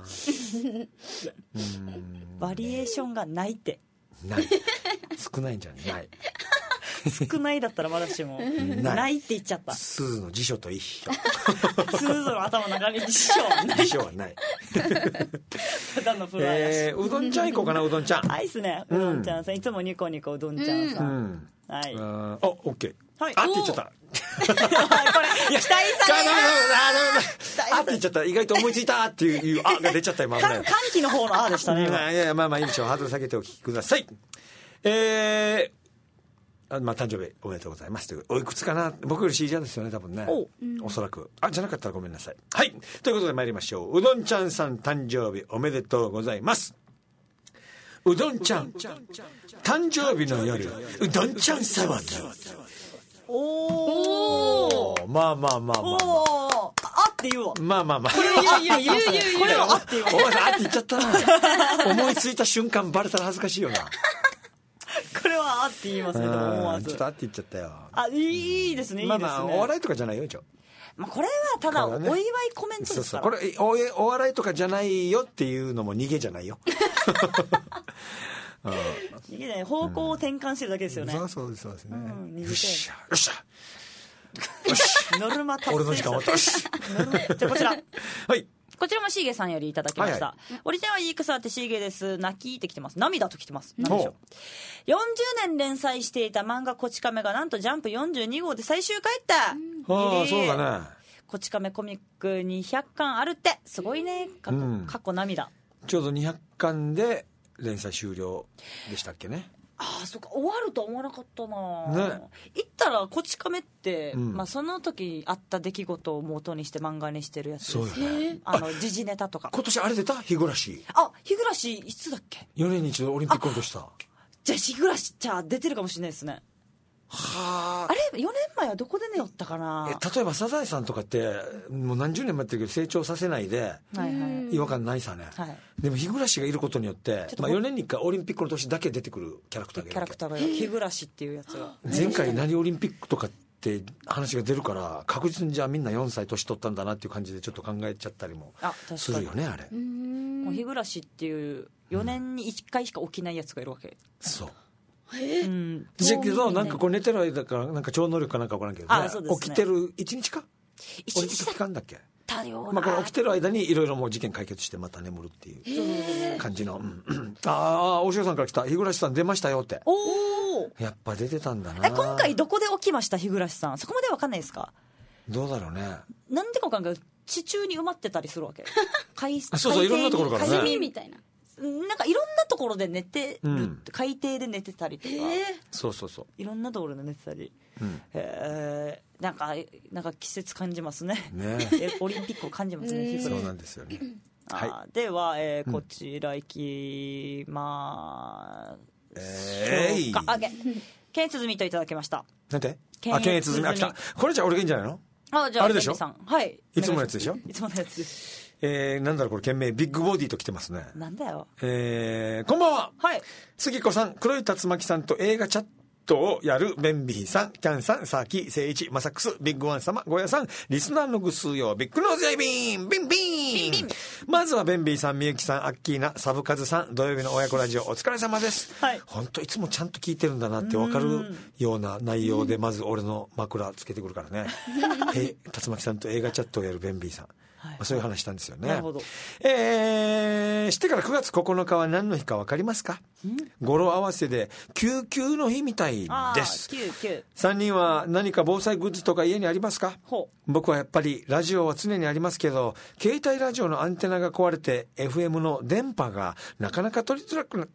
うんバリエーションがないってない少ないんじゃない、 少ないだったらまだしもない、ないって言っちゃった。 スーの辞書と一緒スーの頭の中に辞書はない、 辞書はないただのフライヤー、 えー、うどんちゃん行こうかな、うどんちゃん、 あ、いいっすね、うどんちゃんさん、いつもニコニコうどんちゃんさん、うん、はい、 あ、オッケー、はい、あって言っちゃったこれ期待されるあって言っちゃった、意外と思いついたっていうあが出ちゃった今ね、 歓喜の方のあでしたね、 いやいや、まあまあいいでしょう、ハードル下げてお聞きください。えー、まあ、誕生日おめでとうございますという、おいくつかな、僕よりシージャーですよね多分ね、 お,、うん、おそらく、あ、じゃなかったらごめんなさい。はい、ということで参りましょう。うどんちゃんさん誕生日おめでとうございます。うどんちゃん誕生日の夜、うどんちゃん騒ぎ。おお、まあまあまあまあ、まあ、 あって言うわ、 まあまあまあ、 これは言う言う言う言うこれはあって言うわ、 お前さんあって言っちゃったな思いついた瞬間バレたら恥ずかしいよなこれはあって言いますね、でも思わずちょっとあって言っちゃったよ。 あ、いいですね、いいですね。 まあまあお笑いとかじゃないよ、一応、 まあ、これはただお祝いコメントですから、 そうそう、これ お, お笑いとかじゃないよっていうのも逃げじゃないようん、逃げない方向を転換してるだけですよね、 うん、そうそうですね、うん、 よっしゃよっしゃよしノルマ達成、 俺の時間終わった。しじゃあこちらはい、 こちらもシーゲさんよりいただきました、はいはい、オリジナルはいい草ってシーゲです泣きってきてます、涙ときてます、何でしょう。よんじゅうねん連載していた漫画こち亀がなんとジャンプよんじゅうに号で最終回った、 うん、ああそうだね、 こち亀コミックにひゃっかんあるってすごいね、過去、うん、過去涙、 ちょうどにひゃっかんで連載終了でしたっけね。 ああ、そっか、終わるとは思わなかったな、 ね、 言ったらこち亀って、うん、まあ、その時あった出来事を元にして漫画にしてるやつです。 そうよね、 あの時事ネタとか。 今年あれ出た日暮らし、 あ、日暮らしいつだっけ、 よねんに一度オリンピックをとした。 じゃあ日暮らしじゃあ出てるかもしれないですね。 はあ、 あれよねんまえはどこで寝よったかな。 え例えばサザエさんとかってもう何十年もやってるけど成長させないで、はいはい、違和感ないさね、はい、でも日暮いがいることによって、まあ、よねんにいっかいオリンピックの年だけ出てくるキャラクターがいるキャラクターがいる日暮っていうやつが前回何オリンピックとかって話が出るから確実にじゃあみんなよんさい年取ったんだなっていう感じでちょっと考えちゃったりもするよね。あれもう日暮っていうよねんにいっかいしか起きないやつがいるわけ、うん、 そうえー、うん、 じゃけどなんかこう寝てる間からなんか超能力かなんか分からんけど、ね、 あそうですね、 起きてるいちにちかいちにち期間だっけ、 まあ、この起きてる間にいろいろもう事件解決してまた眠るっていう感じの、うん、ああ大塩さんから来た、日暮さん出ましたよって。 おお、 やっぱ出てたんだな。 え今回どこで起きました日暮さん、そこまで分かんないですか。 どうだろうね、 なんでか分かんないけど地中に埋まってたりするわけ海そうそう、いろんなところからね、 海みたいな、 なんかいろんなところで寝てる、うん、海底で寝てたりとか、 そうそうそう、 いろんなところで寝てたり、うん、えー、なんかなんか季節感じますね。ねオリンピックを感じますね。 そうなんですよね。 はい、では、えー、こちらいきまーす、 えー、 あげ検閲済みといただきました。 なんてあ、検閲済み。あ、来た。これじゃあ俺がいいんじゃないの？ あ、じゃあ、 あれでしょ？ はい。 いつものやつでしょ？ いつものやつです。 えー、なんだろう、これ、件名、ビッグボディと来てますね。 なんだよ。 えー、こんばんは。 はい。 杉子さん、黒い竜巻さんと映画チャットをやるベンビーさん、キャンさん、サーキ、セイイチ、マサックス、ビッグワン様、ゴヤさん、リスナーのぐすよ、ビッグノーズヤイビン、ビンビンビンビン。まずはベンビーさん、みゆきさん、アッキーナ、サブカズさん、土曜日の親子ラジオ、お疲れ様です。はい。本当いつもちゃんと聞いてるんだなって分かるような内容で、まず俺の枕つけてくるからね。え、竜巻さんと映画チャットをやるベンビーさん。はい、そういう話したんですよね。なるほど。えー、してからくがつここのかは何の日か分かりますか？語呂合わせで救急の日みたいです。救急。さんにんは何か防災グッズとか家にありますか？ほう。僕はやっぱりラジオは常にありますけど、携帯ラジオのアンテナが壊れて エフエム の電波がなかなか取りづらくな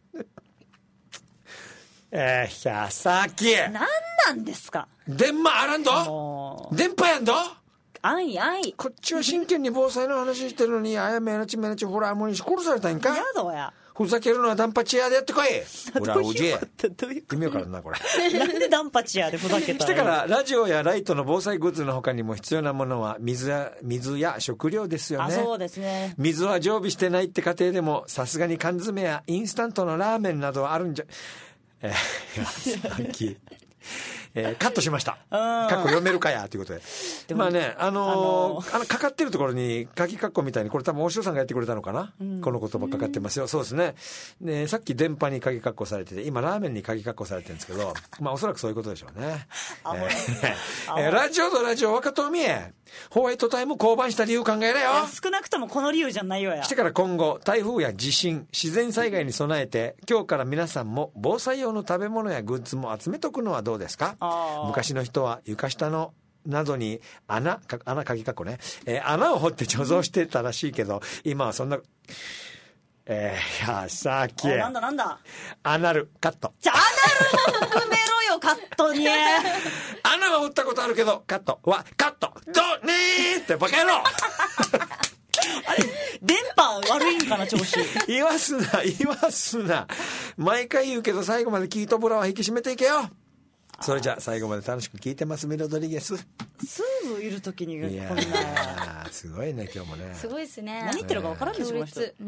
えー、やさき。 何なんですか？ 電波あらんど？電波やんど？ あいあい。 こっちは真剣に防災の話してるのに、あやめなちめなちホラーモニし殺されたんか？ やだや。 ふざけるのはダンパチ屋でやってこい。ほら、おじえ。意味わからんな、これ。 なんでダンパチ屋でふざけたの？ してから、ラジオやライトの防災グッズの他にも必要なものは水や、水や食料ですよね。 あ、そうですね。 水は常備してないって家庭でも、さすがに缶詰やインスタントのラーメンなどはあるんじゃ、えー、さっき。えー、カットしました。カッコ読めるかやということで。でまあね、あのー、あの、かかってるところに、鍵カッコみたいに、これ多分大城さんがやってくれたのかな、うん、この言葉かかってますよ。そうですね。ね、さっき電波に鍵カッコされてて、今ラーメンに鍵カッコされてるんですけど、まあおそらくそういうことでしょうね。えーえー、ラジオとラジオ若とみえ、ホワイトタイム降板した理由考えろよ。 少なくともこの理由じゃないよや。 してから今後、台風や地震、自然災害に備えて、今日から皆さんも防災用の食べ物やグッズも集めとくのはどうですか？昔の人は床下のなどに穴、穴鍵かっこね、えー、穴を掘って貯蔵してたらしいけど、今はそんな、えー、やさき。 なんだなんだ。 アナル、カット。 じゃあ、アナルも含めろよ、カットに。 穴は掘ったことあるけど、カットは、カットどねーってバカ野郎あれ、電波悪いんかな、調子。 言わすな、言わすな。毎回言うけど、最後までキートブラは引き締めていけよ。それじゃあ最後まで楽しく聞いてますミロドリゲス。 すぐいるときにいやすごいね今日もね。 すごいですね。 何言ってるか分からんでしょ、 うん。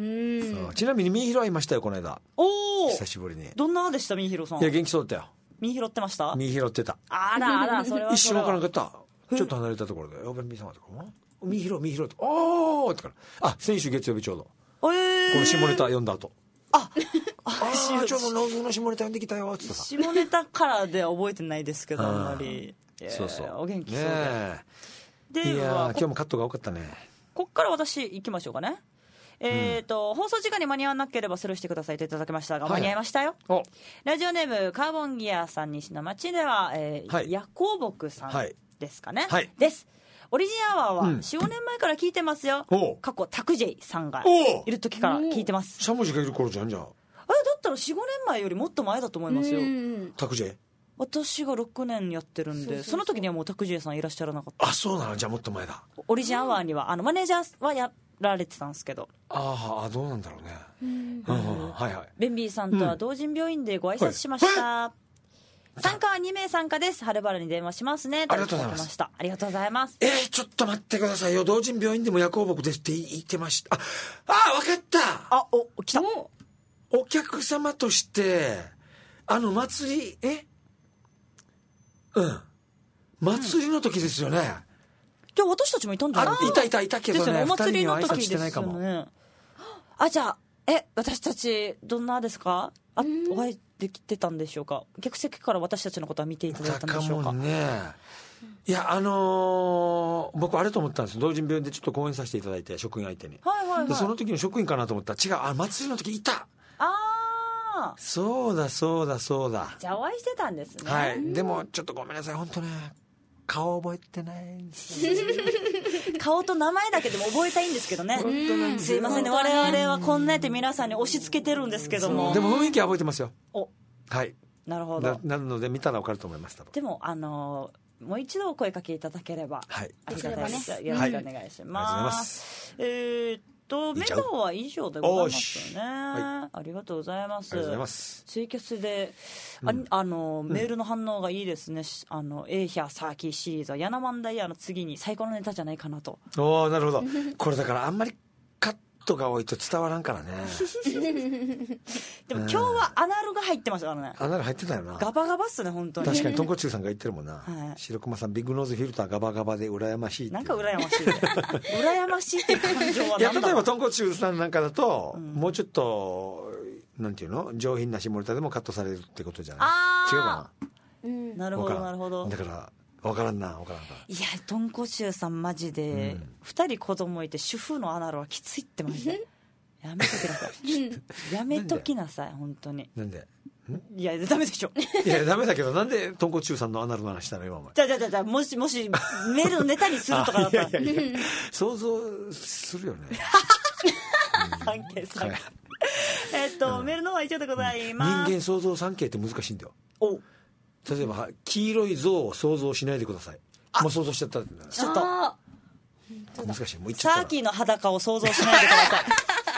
ちなみにミーヒロはいましたよこの間。 おお。 久しぶりに。 どんなでしたミーヒロさん？ いや元気そうだったよ。 ミーヒロってました？ ミーヒロってた。 あらあら、それは一瞬分からなかった。ちょっと離れたところでおべんび様とかもミーヒロミーヒロっておーってからあ先週月曜日ちょうど、えー、この下ネタ読んだ後あああちょうどノーズの下ネタ読んできたよってさ下ネタからでは覚えてないですけどあんまりそうそうお元気そうで、 ね、でいや今日もカットが多かったね。 こっから私行きましょうかね。えーと、うん、放送時間に間に合わなければスルーしてくださいといただきましたが、はい、間に合いましたよ。ラジオネームカーボンギアさん西の町では、えーはい、ヤコボクさんですかね、はい、です。オリジンアワーは よん,ご 年前から聞いてますよ、うん、過去タクジェイさんがいる時から聞いてます。 しゃもじがいる頃じゃんじゃあ。 あれだったら よん,ご 年前よりもっと前だと思いますよ。 タクジェイ私がろくねんやってるんで、そうそうそう、その時にはもうタクジェイさんいらっしゃらなかった。 あ、そうなの。じゃあもっと前だ。 オリジンアワーにはあのマネージャーはやられてたんですけど。 ああ、どうなんだろうね。うんうん、はいはい。 ベンビーさんとは同人病院でご挨拶しました、うんはい、参加はにめい参加です。はるばるに電話しますね。 ありがとうございます。 ありがとうございます。 えー、ちょっと待ってくださいよ。同人病院でも夜行僕ですって言ってました。ああ分かった。 あお来た。 お客様としてあの祭りえうん祭りの時ですよね、うん、 じゃあ私たちもいたんじゃない？ あいたいたいたけどね、 お祭りの時してないかも。 あ、じゃあえ私たちどんなですか？あお会いできてたんでしょうか？客席から私たちのことは見ていただいたんでしょうか？ ね、いやあのー、僕あれと思ったんです。同人病院でちょっと講演させていただいて職員相手に、はいはいはい、でその時の職員かなと思ったら違う、あ祭りの時いた。 ああそうだそうだそうだ。 じゃあお会いしてたんですね。 はい。でもちょっとごめんなさい本当ね顔覚えてないんですよ顔と名前だけでも覚えたいんですけどね。すいませんね、我々はこんなやって皆さんに押し付けてるんですけども、 でも雰囲気は覚えてますよ。 おはいなるほど。 な, なので見たら分かると思います。多分でもあのー、もう一度お声かけいただければ、 はい、 ありがたいです、ね、よろしくお願いします、はい、ありがとうございます。えー、っとメモは以上でございますよね、はい、ありがとうございます。 ありがとうございます。 ツイキャスで、うん、あ, あのメールの反応がいいですね、うん、あのエーヒャサーキーシリーズはヤナマンダイヤの次に最高のネタじゃないかなと。 おー、なるほど。これだからあんまりカットが多いと伝わらんからねでも今日はアナルが入ってましたからね。 アナル入ってたよな。 ガバガバっすね本当に。 確かにトンコチュウさんが言ってるもんな、はい、白熊さんビッグノーズフィルターガバガバで羨ましいって。 なんか羨ましい羨ましいって感情は何だろう。 いや例えばトンコチュウさんなんかだと、うん、もうちょっとなんていうの上品な下ネタでもカットされるってことじゃない。 あ違うかな、 うん、なるほどなるほど。 だから分からんな分からんか。 いやトンコチュウさんマジで、うん、ふたり子供いて主婦のアナルはきついってマジでやめときなさいやめときなさい本当に。 なんでいやダメでしょいやダメだけどなんでトンコチュウさんのアナルの話したの今お前。 じゃじゃじゃじゃもしもしメールのネタにするとかだったらいやいやいや想像するよね三景三景えっと、うん、メールの方は以上でございます。 人間想像三景って難しいんだよ。 お例えば黄色い像を想像しないでください。もう想像しちゃったちょっと難しい。もう言っちゃったサーキーの裸を想像しないでください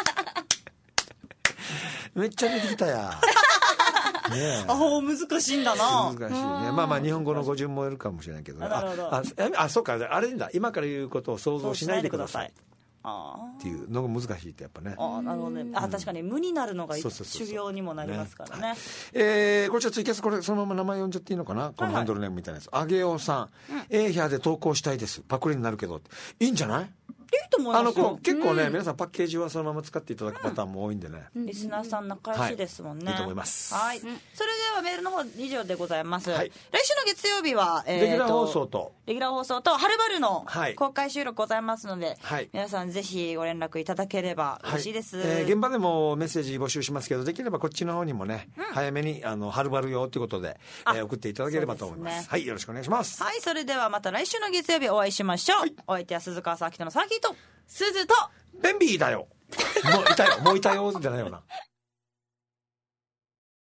めっちゃ出てきたやね、 あ難しいんだな。 難しいね。まあまあ日本語の語順もいるかもしれないけど、 なるほど。 あああそうかあれだ今から言うことを想像しないでくださいあっていうのが難しいってやっぱね。 あなるほどね。あ確かに無になるのが修行にもなりますからね。 えー、これちょっとツイキャスこれそのまま名前読んじゃっていいのかな、このハンドルネームみたいなやつ。あげおさん、うん、エーヒャーで投稿したいです。パクリになるけどいいんじゃない。 いいと思いますよ。 あの結構ね、うん、皆さんパッケージはそのまま使っていただくパターンも多いんでね、 うん、リスナーさん仲良しですもんね、 はい、いいと思います。 はい、うん、それではメールの方以上でございます、はい、来週の月曜日は、 えー、レギュラー放送とレギュラー放送とはるばるの公開収録ございますので、はい、皆さんぜひご連絡いただければ嬉しいです、はい、 えー、現場でもメッセージ募集しますけどできればこっちの方にもね、うん、早めにあのはるばるよということで、えー、送っていただければと思います、ね、はいよろしくお願いします。 はいそれではまた来週の月曜日お会いしましょう、はい、お相手は鈴川サーキットのサーキット鈴とベンビーだよもういたよもういたよじゃないよな